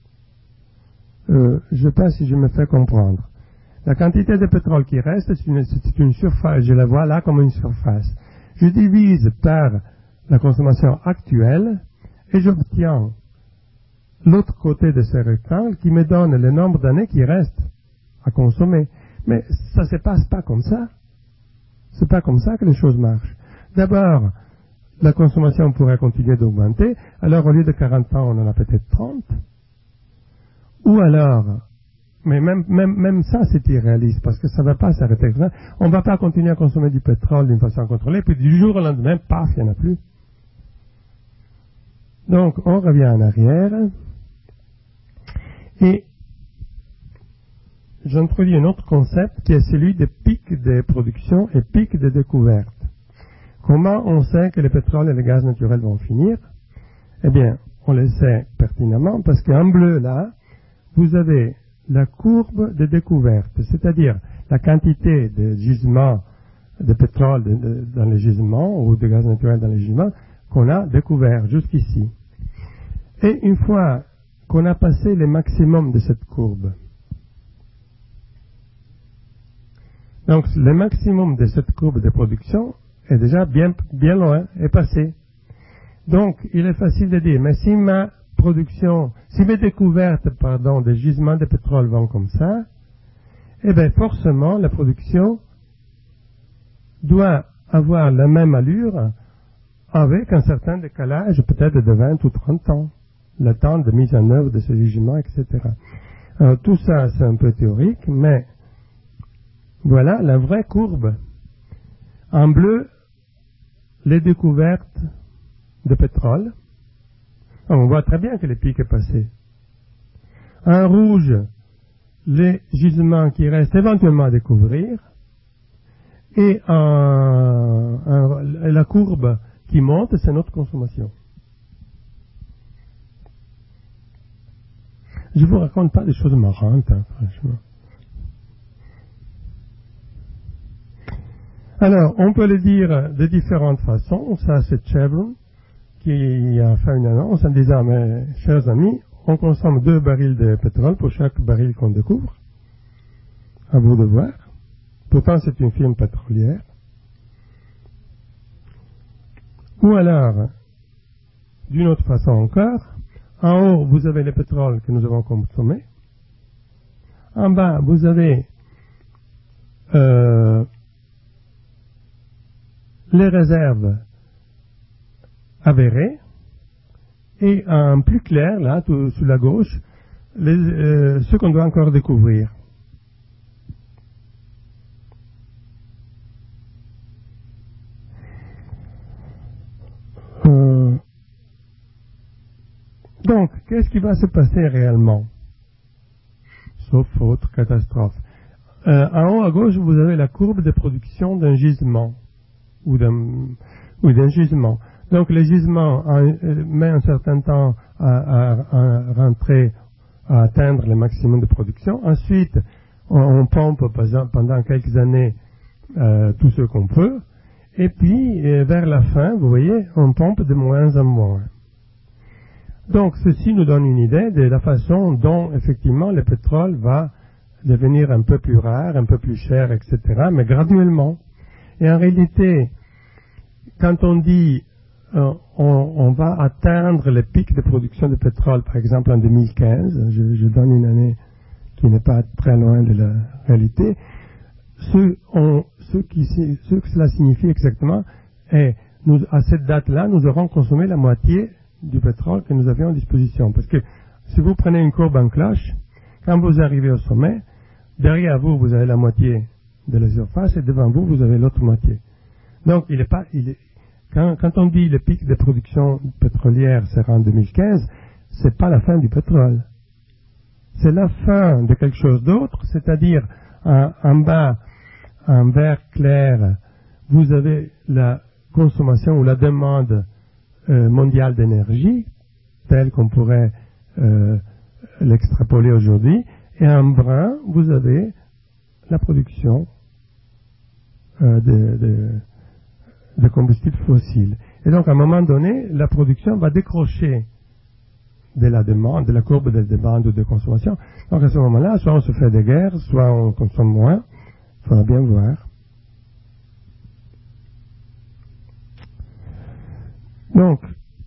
Speaker 1: Euh, je ne sais pas si je me fais comprendre. La quantité de pétrole qui reste, c'est une, c'est une surface, je la vois là comme une surface. Je divise par la consommation actuelle et j'obtiens l'autre côté de ce rectangle qui me donne le nombre d'années qui reste à consommer. Mais ça ne se passe pas comme ça. C'est pas comme ça que les choses marchent. D'abord, la consommation pourrait continuer d'augmenter, alors au lieu de quarante ans, on en a peut-être trente. Ou alors, mais même, même, même ça c'est irréaliste, parce que ça ne va pas s'arrêter. On ne va pas continuer à consommer du pétrole d'une façon contrôlée, puis du jour au lendemain, paf, il n'y en a plus. Donc, on revient en arrière, et j'introduis un autre concept qui est celui de pic de production et pic de découverte. Comment on sait que le pétrole et le gaz naturel vont finir? Eh bien, on le sait pertinemment parce qu'en bleu là, vous avez la courbe de découverte, c'est-à-dire la quantité de gisements de pétrole de, de, dans les gisements ou de gaz naturel dans les gisements qu'on a découvert jusqu'ici. Et une fois qu'on a passé le maximum de cette courbe, Donc le maximum de cette courbe de production est déjà bien, bien loin, est passé. Donc il est facile de dire, mais si ma production, si mes découvertes, pardon, des gisements de pétrole vont comme ça, eh bien forcément la production doit avoir la même allure avec un certain décalage peut-être de vingt ou trente ans, le temps de mise en œuvre de ce jugement, et cetera. Alors tout ça c'est un peu théorique, mais voilà la vraie courbe. En bleu, les découvertes de pétrole. Alors, on voit très bien que le pic est passé. En rouge, les gisements qui restent éventuellement à découvrir. Et en, en, la courbe qui monte, c'est notre consommation. Je ne vous raconte pas des choses marrantes, hein, franchement. Alors, on peut le dire de différentes façons. Ça, c'est Chevron qui a fait une annonce en disant, mes chers amis, on consomme deux barils de pétrole pour chaque baril qu'on découvre. À vous de voir. Pourtant, c'est une firme pétrolière. Ou alors, d'une autre façon encore, en haut, vous avez le pétrole que nous avons consommé. En bas, vous avez euh, les réserves avérées. Et en plus clair, là, tout, sous la gauche, les, euh, ce qu'on doit encore découvrir. Euh, donc, qu'est-ce qui va se passer réellement? Sauf autre catastrophe. Euh, en haut à gauche, vous avez la courbe de production d'un gisement ou d'un, ou d'un gisement. Donc, le gisement euh, met un certain temps à, à, à rentrer, à atteindre le maximum de production. Ensuite, on, on pompe pendant quelques années euh, tout ce qu'on peut. Et puis, euh, vers la fin, vous voyez, on pompe de moins en moins. Donc, ceci nous donne une idée de la façon dont, effectivement, le pétrole va devenir un peu plus rare, un peu plus cher, et cetera, mais graduellement. Et en réalité, quand on dit euh, on, on va atteindre le pic de production de pétrole, par exemple en deux mille quinze, je, je donne une année qui n'est pas très loin de la réalité, ce, on, ce, qui, ce que cela signifie exactement est, nous, à cette date-là, nous aurons consommé la moitié du pétrole que nous avions à disposition. Parce que si vous prenez une courbe en cloche, quand vous arrivez au sommet, derrière vous, vous avez la moitié de la surface et devant vous, vous avez l'autre moitié. Donc, il est pas, il est, quand, quand on dit le pic de production pétrolière sera en deux mille quinze, c'est pas la fin du pétrole. C'est la fin de quelque chose d'autre, c'est-à-dire en, en bas, en vert clair, vous avez la consommation ou la demande euh, mondiale d'énergie, telle qu'on pourrait euh, l'extrapoler aujourd'hui, et en brun, vous avez la production euh, de, de, de combustibles fossiles. Et donc, à un moment donné, la production va décrocher de la demande, de la courbe de demande ou de consommation. Donc, à ce moment-là, soit on se fait des guerres, soit on consomme moins. Il faudra bien voir. Donc,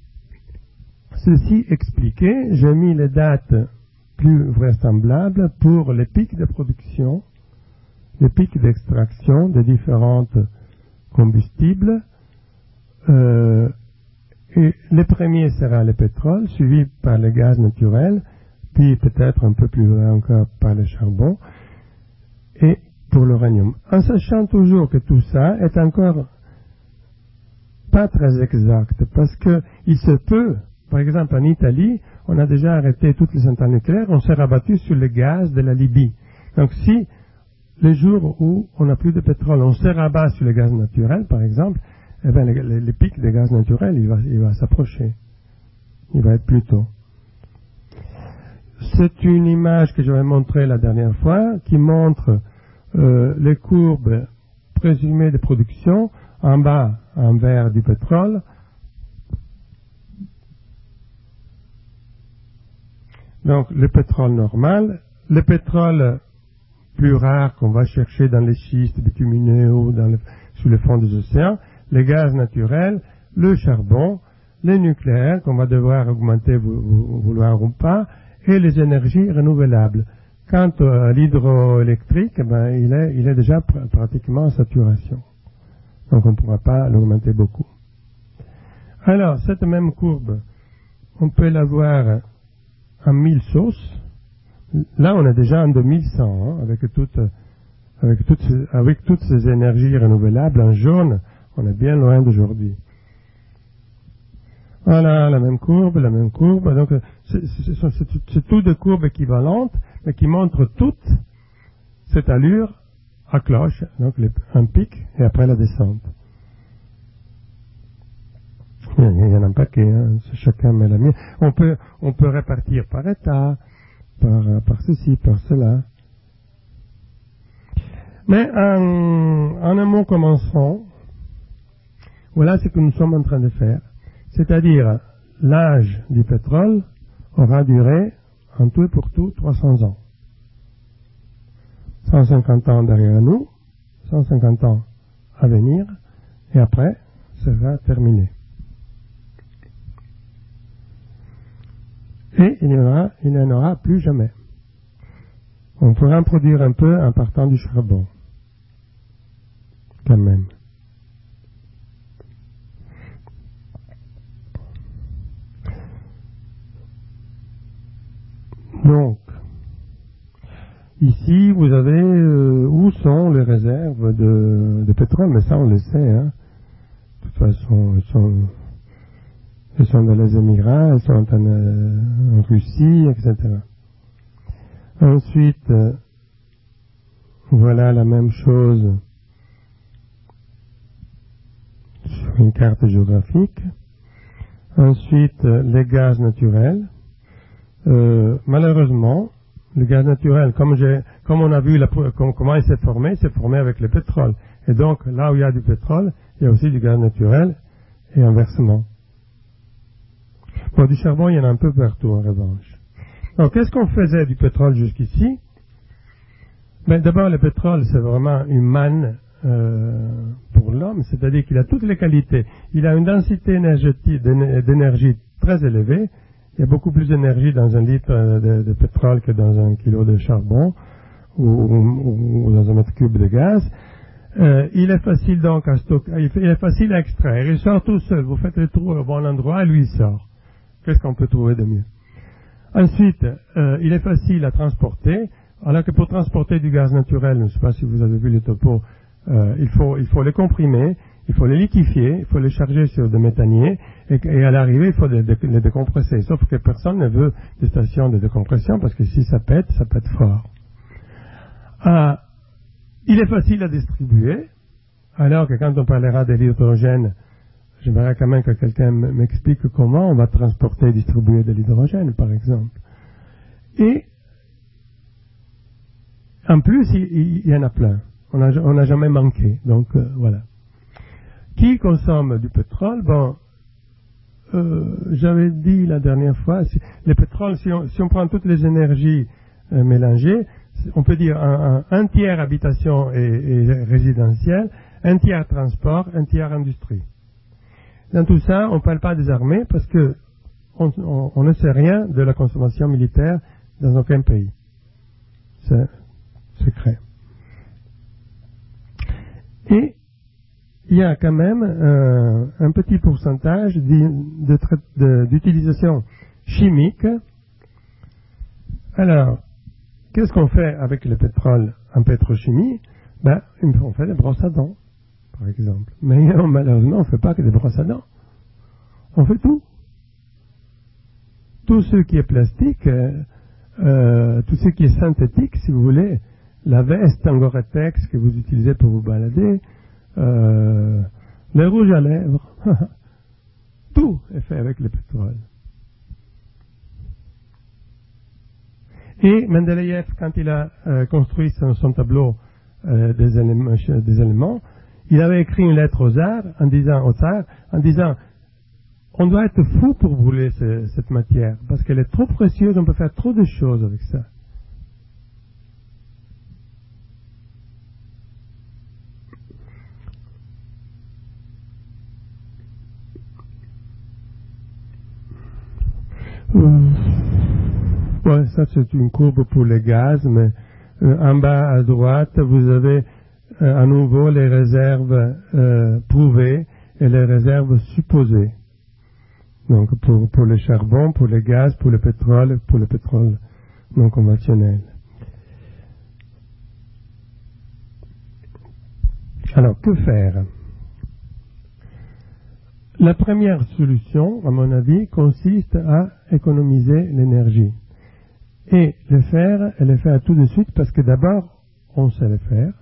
Speaker 1: ceci expliqué, j'ai mis les dates plus vraisemblables pour les pics de production, les pics d'extraction de différents combustibles. Euh, et le premier sera le pétrole, suivi par le gaz naturel, puis peut-être un peu plus loin encore par le charbon, et pour l'uranium. En sachant toujours que tout ça est encore pas très exact, parce que il se peut, par exemple en Italie, on a déjà arrêté toutes les centrales nucléaires, on s'est rabattu sur le gaz de la Libye. Donc si les jours où on n'a plus de pétrole, on se rabat sur le gaz naturel, par exemple, eh bien, le, le, le pic de gaz naturel, il va, il va s'approcher. Il va être plus tôt. C'est une image que j'avais montrée la dernière fois, qui montre euh, les courbes présumées de production, en bas, en vert du pétrole. Donc, le pétrole normal. Le pétrole plus rares qu'on va chercher dans les schistes bitumineux ou dans le, sous le fond des océans, les gaz naturels, le charbon, les nucléaires qu'on va devoir augmenter, vouloir ou pas, et les énergies renouvelables. Quant à l'hydroélectrique, eh ben, il, est, il est déjà pr- pratiquement en saturation. Donc on ne pourra pas l'augmenter beaucoup. Alors, cette même courbe, on peut la voir en mille sources. Là, on est déjà en deux mille cent, hein, avec, toutes, avec, toutes ces, avec toutes ces énergies renouvelables en jaune, on est bien loin d'aujourd'hui. Voilà, la même courbe, la même courbe. Donc, c'est, c'est, c'est, c'est toutes des courbes équivalentes, mais qui montrent toute cette allure à cloche, donc les, un pic et après la descente. Il y en a un paquet, hein, chacun met la mienne. On peut, on peut répartir par état, par, par ceci, par cela. Mais en, en un mot commençant, voilà ce que nous sommes en train de faire. C'est-à-dire, l'âge du pétrole aura duré, en tout et pour tout, trois cents ans. cent cinquante ans derrière nous, cent cinquante ans à venir, et après, ça sera terminé. Et il n'y en aura, il n'y en aura plus jamais. On pourra en produire un peu en partant du charbon. Quand même. Donc, ici, vous avez euh, où sont les réserves de, de pétrole, mais ça on le sait. Hein. De toute façon, elles sont, elles sont dans les Émirats, elles sont en, euh, en Russie, et cetera. Ensuite, euh, voilà la même chose sur une carte géographique. Ensuite, euh, les gaz naturels. Euh, malheureusement, le gaz naturel, comme, j'ai, comme on a vu la, comment il s'est formé, il s'est formé avec le pétrole. Et donc, là où il y a du pétrole, il y a aussi du gaz naturel et inversement. Bon, du charbon, il y en a un peu partout en revanche. Donc, qu'est-ce qu'on faisait du pétrole jusqu'ici? Ben, d'abord, le pétrole, c'est vraiment une manne euh, pour l'homme, c'est-à-dire qu'il a toutes les qualités. Il a une densité énergétique, d'énergie très élevée. Il y a beaucoup plus d'énergie dans un litre de, de pétrole que dans un kilo de charbon ou, ou, ou dans un mètre cube de gaz. Euh, il est facile donc à stocker, il est facile à extraire. Il sort tout seul. Vous faites le trou au bon endroit et lui il sort. Qu'est-ce qu'on peut trouver de mieux? Ensuite, euh, il est facile à transporter. Alors que pour transporter du gaz naturel, je ne sais pas si vous avez vu le topo, euh, il faut il faut le comprimer. Il faut les liquéfier, il faut les charger sur des méthaniers, et, et à l'arrivée, il faut les, les décompresser. Sauf que personne ne veut des stations de décompression, parce que si ça pète, ça pète fort. Euh, il est facile à distribuer, alors que quand on parlera de l'hydrogène, j'aimerais quand même que quelqu'un m'explique comment on va transporter et distribuer de l'hydrogène, par exemple. Et, en plus, il, il, il y en a plein. On n'a jamais manqué, donc euh, voilà. Qui consomme du pétrole? Bon, euh, j'avais dit la dernière fois, si, le pétrole, si on, si on prend toutes les énergies euh, mélangées, on peut dire un, un, un tiers habitation et, et résidentiel, un tiers transport, un tiers industrie. Dans tout ça, on ne parle pas des armées parce que on, on, on ne sait rien de la consommation militaire dans aucun pays. C'est secret. Et il y a quand même euh, un petit pourcentage d'utilisation chimique. Alors, qu'est-ce qu'on fait avec le pétrole en pétrochimie? Ben, on fait des brosses à dents, par exemple. Mais malheureusement, on ne fait pas que des brosses à dents. On fait tout. Tout ce qui est plastique, euh, euh, tout ce qui est synthétique, si vous voulez, la veste en Gore-Tex que vous utilisez pour vous balader, Euh, les rouges à lèvres, tout est fait avec le pétrole. Et Mendeleïev, quand il a euh, construit son, son tableau euh, des, éléments, des éléments, il avait écrit une lettre aux tsars en disant, au tsar, en disant, on doit être fou pour brûler ce, cette matière, parce qu'elle est trop précieuse, on peut faire trop de choses avec ça. Euh, ouais, ça c'est une courbe pour les gaz, mais euh, en bas à droite, vous avez euh, à nouveau les réserves euh, prouvées et les réserves supposées. Donc pour, pour le charbon, pour le gaz, pour le pétrole, pour le pétrole non conventionnel. Alors, que faire? La première solution, à mon avis, consiste à économiser l'énergie. Et le faire, et le faire tout de suite, parce que d'abord, on sait le faire.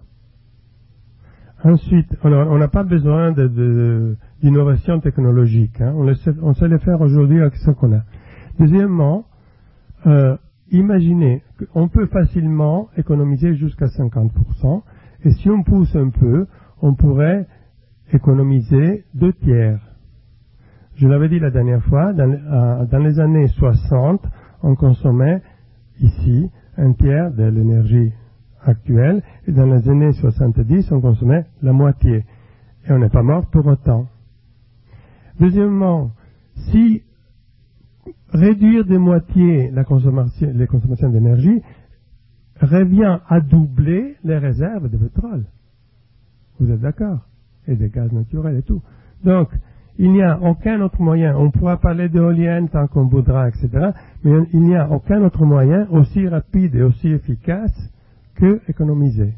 Speaker 1: Ensuite, on n'a pas besoin de, de, d'innovation technologique. Hein. On, le sait, on sait le faire aujourd'hui avec ce qu'on a. Deuxièmement, euh, imaginez qu'on peut facilement économiser jusqu'à cinquante pour cent. Et si on pousse un peu, on pourrait économiser deux tiers. Je l'avais dit la dernière fois, dans, euh, dans les années soixante, on consommait ici un tiers de l'énergie actuelle, et dans les années soixante-dix, on consommait la moitié. Et on n'est pas mort pour autant. Deuxièmement, si réduire de moitié la consommation, les consommations d'énergie revient à doubler les réserves de pétrole. Vous êtes d'accord? Et des gaz naturels et tout. Donc, il n'y a aucun autre moyen. On pourra parler d'éoliennes tant qu'on voudra, et cetera. Mais il n'y a aucun autre moyen aussi rapide et aussi efficace que économiser.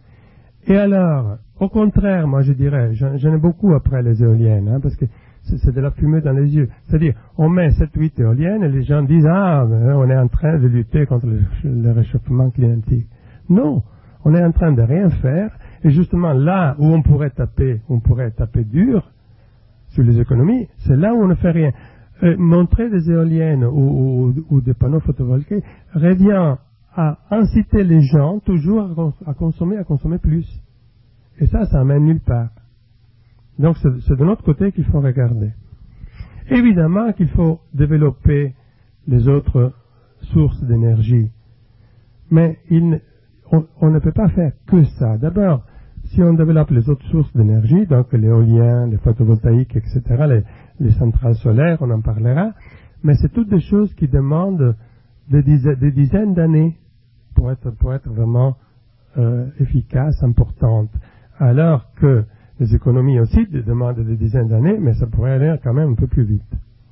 Speaker 1: Et alors, au contraire, moi je dirais, j'en, j'en ai beaucoup après les éoliennes, hein, parce que c'est, c'est de la fumée dans les yeux. C'est-à-dire, on met sept huit éoliennes et les gens disent, ah, on est en train de lutter contre le, le réchauffement climatique. Non, on est en train de rien faire. Et justement, là où on pourrait taper, on pourrait taper dur sur les économies, c'est là où on ne fait rien. Euh, montrer des éoliennes ou, ou, ou des panneaux photovoltaïques revient à inciter les gens toujours à, cons- à consommer, à consommer plus. Et ça, ça n'amène nulle part. Donc c'est, c'est de notre côté qu'il faut regarder. Évidemment qu'il faut développer les autres sources d'énergie. Mais il, on, on ne peut pas faire que ça. D'abord, si on développe les autres sources d'énergie, donc l'éolien, les photovoltaïques, et cetera, les, les centrales solaires, on en parlera, mais c'est toutes des choses qui demandent des dizaines, des dizaines d'années pour être, pour être vraiment euh, efficaces, importantes. Alors que les économies aussi demandent des dizaines d'années, mais ça pourrait aller quand même un peu plus vite.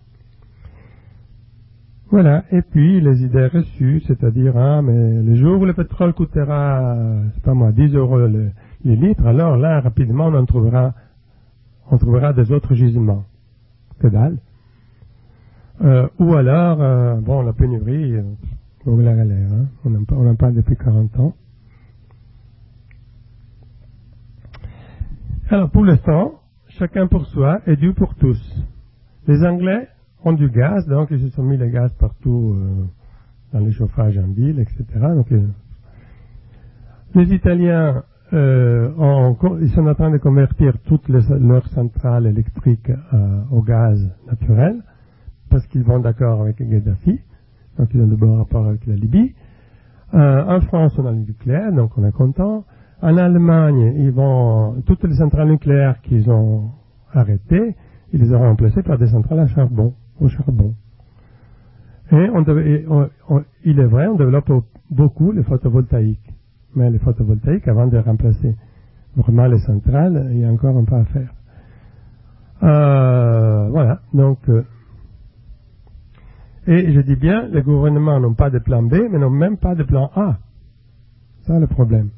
Speaker 1: Voilà, et puis les idées reçues, c'est-à-dire, ah, mais le jour où le pétrole coûtera, c'est pas moi, dix euros le, le litre, alors là, rapidement, on en trouvera, on trouvera des autres gisements. Que dalle. Euh, ou alors, euh, bon, la pénurie, euh, on la galère, hein, on, en, on en parle depuis quarante ans. Alors, pour l'instant, chacun pour soi et Dieu pour tous. Les Anglais ont du gaz, donc ils se sont mis les gaz partout euh, dans les chauffages en ville, et cetera. Donc, euh, les Italiens, euh, ont, ils sont en train de convertir toutes les, leurs centrales électriques euh, au gaz naturel, parce qu'ils vont d'accord avec Gaddafi, donc ils ont de bons rapports avec la Libye. Euh, en France, on a le nucléaire, donc on est content. En Allemagne, ils vont toutes les centrales nucléaires qu'ils ont arrêtées, ils les ont remplacées par des centrales à charbon, au charbon. Et, on dev- et on, on, il est vrai, on développe beaucoup les photovoltaïques. Mais les photovoltaïques, avant de remplacer vraiment les centrales, il y a encore un pas à faire. Euh, voilà, donc... Euh, et je dis bien, les gouvernements n'ont pas de plan B, mais n'ont même pas de plan A. C'est le problème.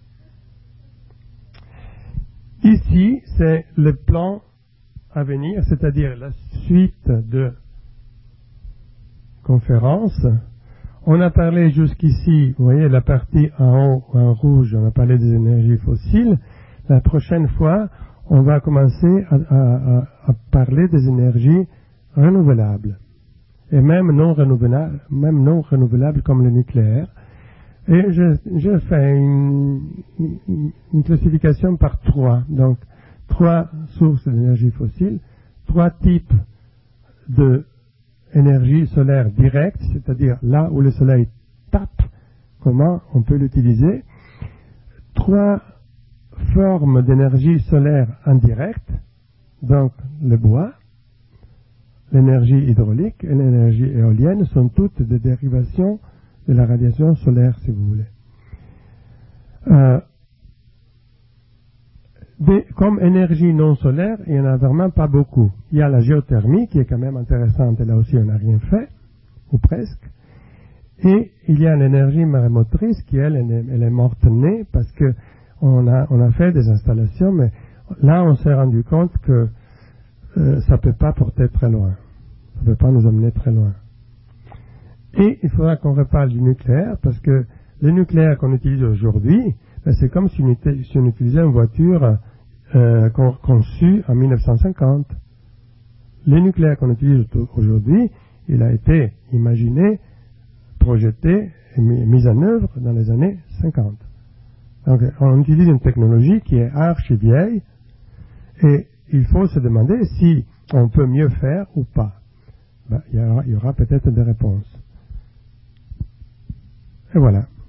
Speaker 1: Ici, c'est le plan à venir, c'est-à-dire la suite de conférences. On a parlé jusqu'ici, vous voyez la partie en haut, en rouge, on a parlé des énergies fossiles. La prochaine fois, on va commencer à, à, à parler des énergies renouvelables. Et même non renouvelables, même non renouvelables comme le nucléaire. Et je, je fais une, une, une classification par trois. Donc, trois sources d'énergie fossile, trois types d'énergie solaire directe, c'est-à-dire là où le soleil tape, comment on peut l'utiliser. Trois formes d'énergie solaire indirecte, donc le bois, l'énergie hydraulique et l'énergie éolienne sont toutes des dérivations de la radiation solaire, si vous voulez. Euh, des, comme énergie non solaire, il n'y en a vraiment pas beaucoup. Il y a la géothermie qui est quand même intéressante, et là aussi on n'a rien fait, ou presque. Et il y a l'énergie marémotrice qui, elle, elle est morte née parce que on a, on a fait des installations, mais là on s'est rendu compte que euh, ça ne peut pas porter très loin. Ça ne peut pas nous emmener très loin. Et il faudra qu'on reparle du nucléaire, parce que le nucléaire qu'on utilise aujourd'hui, ben c'est comme si on, était, si on utilisait une voiture euh, con, conçue en mille neuf cent cinquante. Le nucléaire qu'on utilise aujourd'hui, il a été imaginé, projeté et mis, mis en œuvre dans les années cinquante. Donc on utilise une technologie qui est archi vieille, et il faut se demander si on peut mieux faire ou pas. Ben, il y aura, il y aura peut-être des réponses. Et voilà.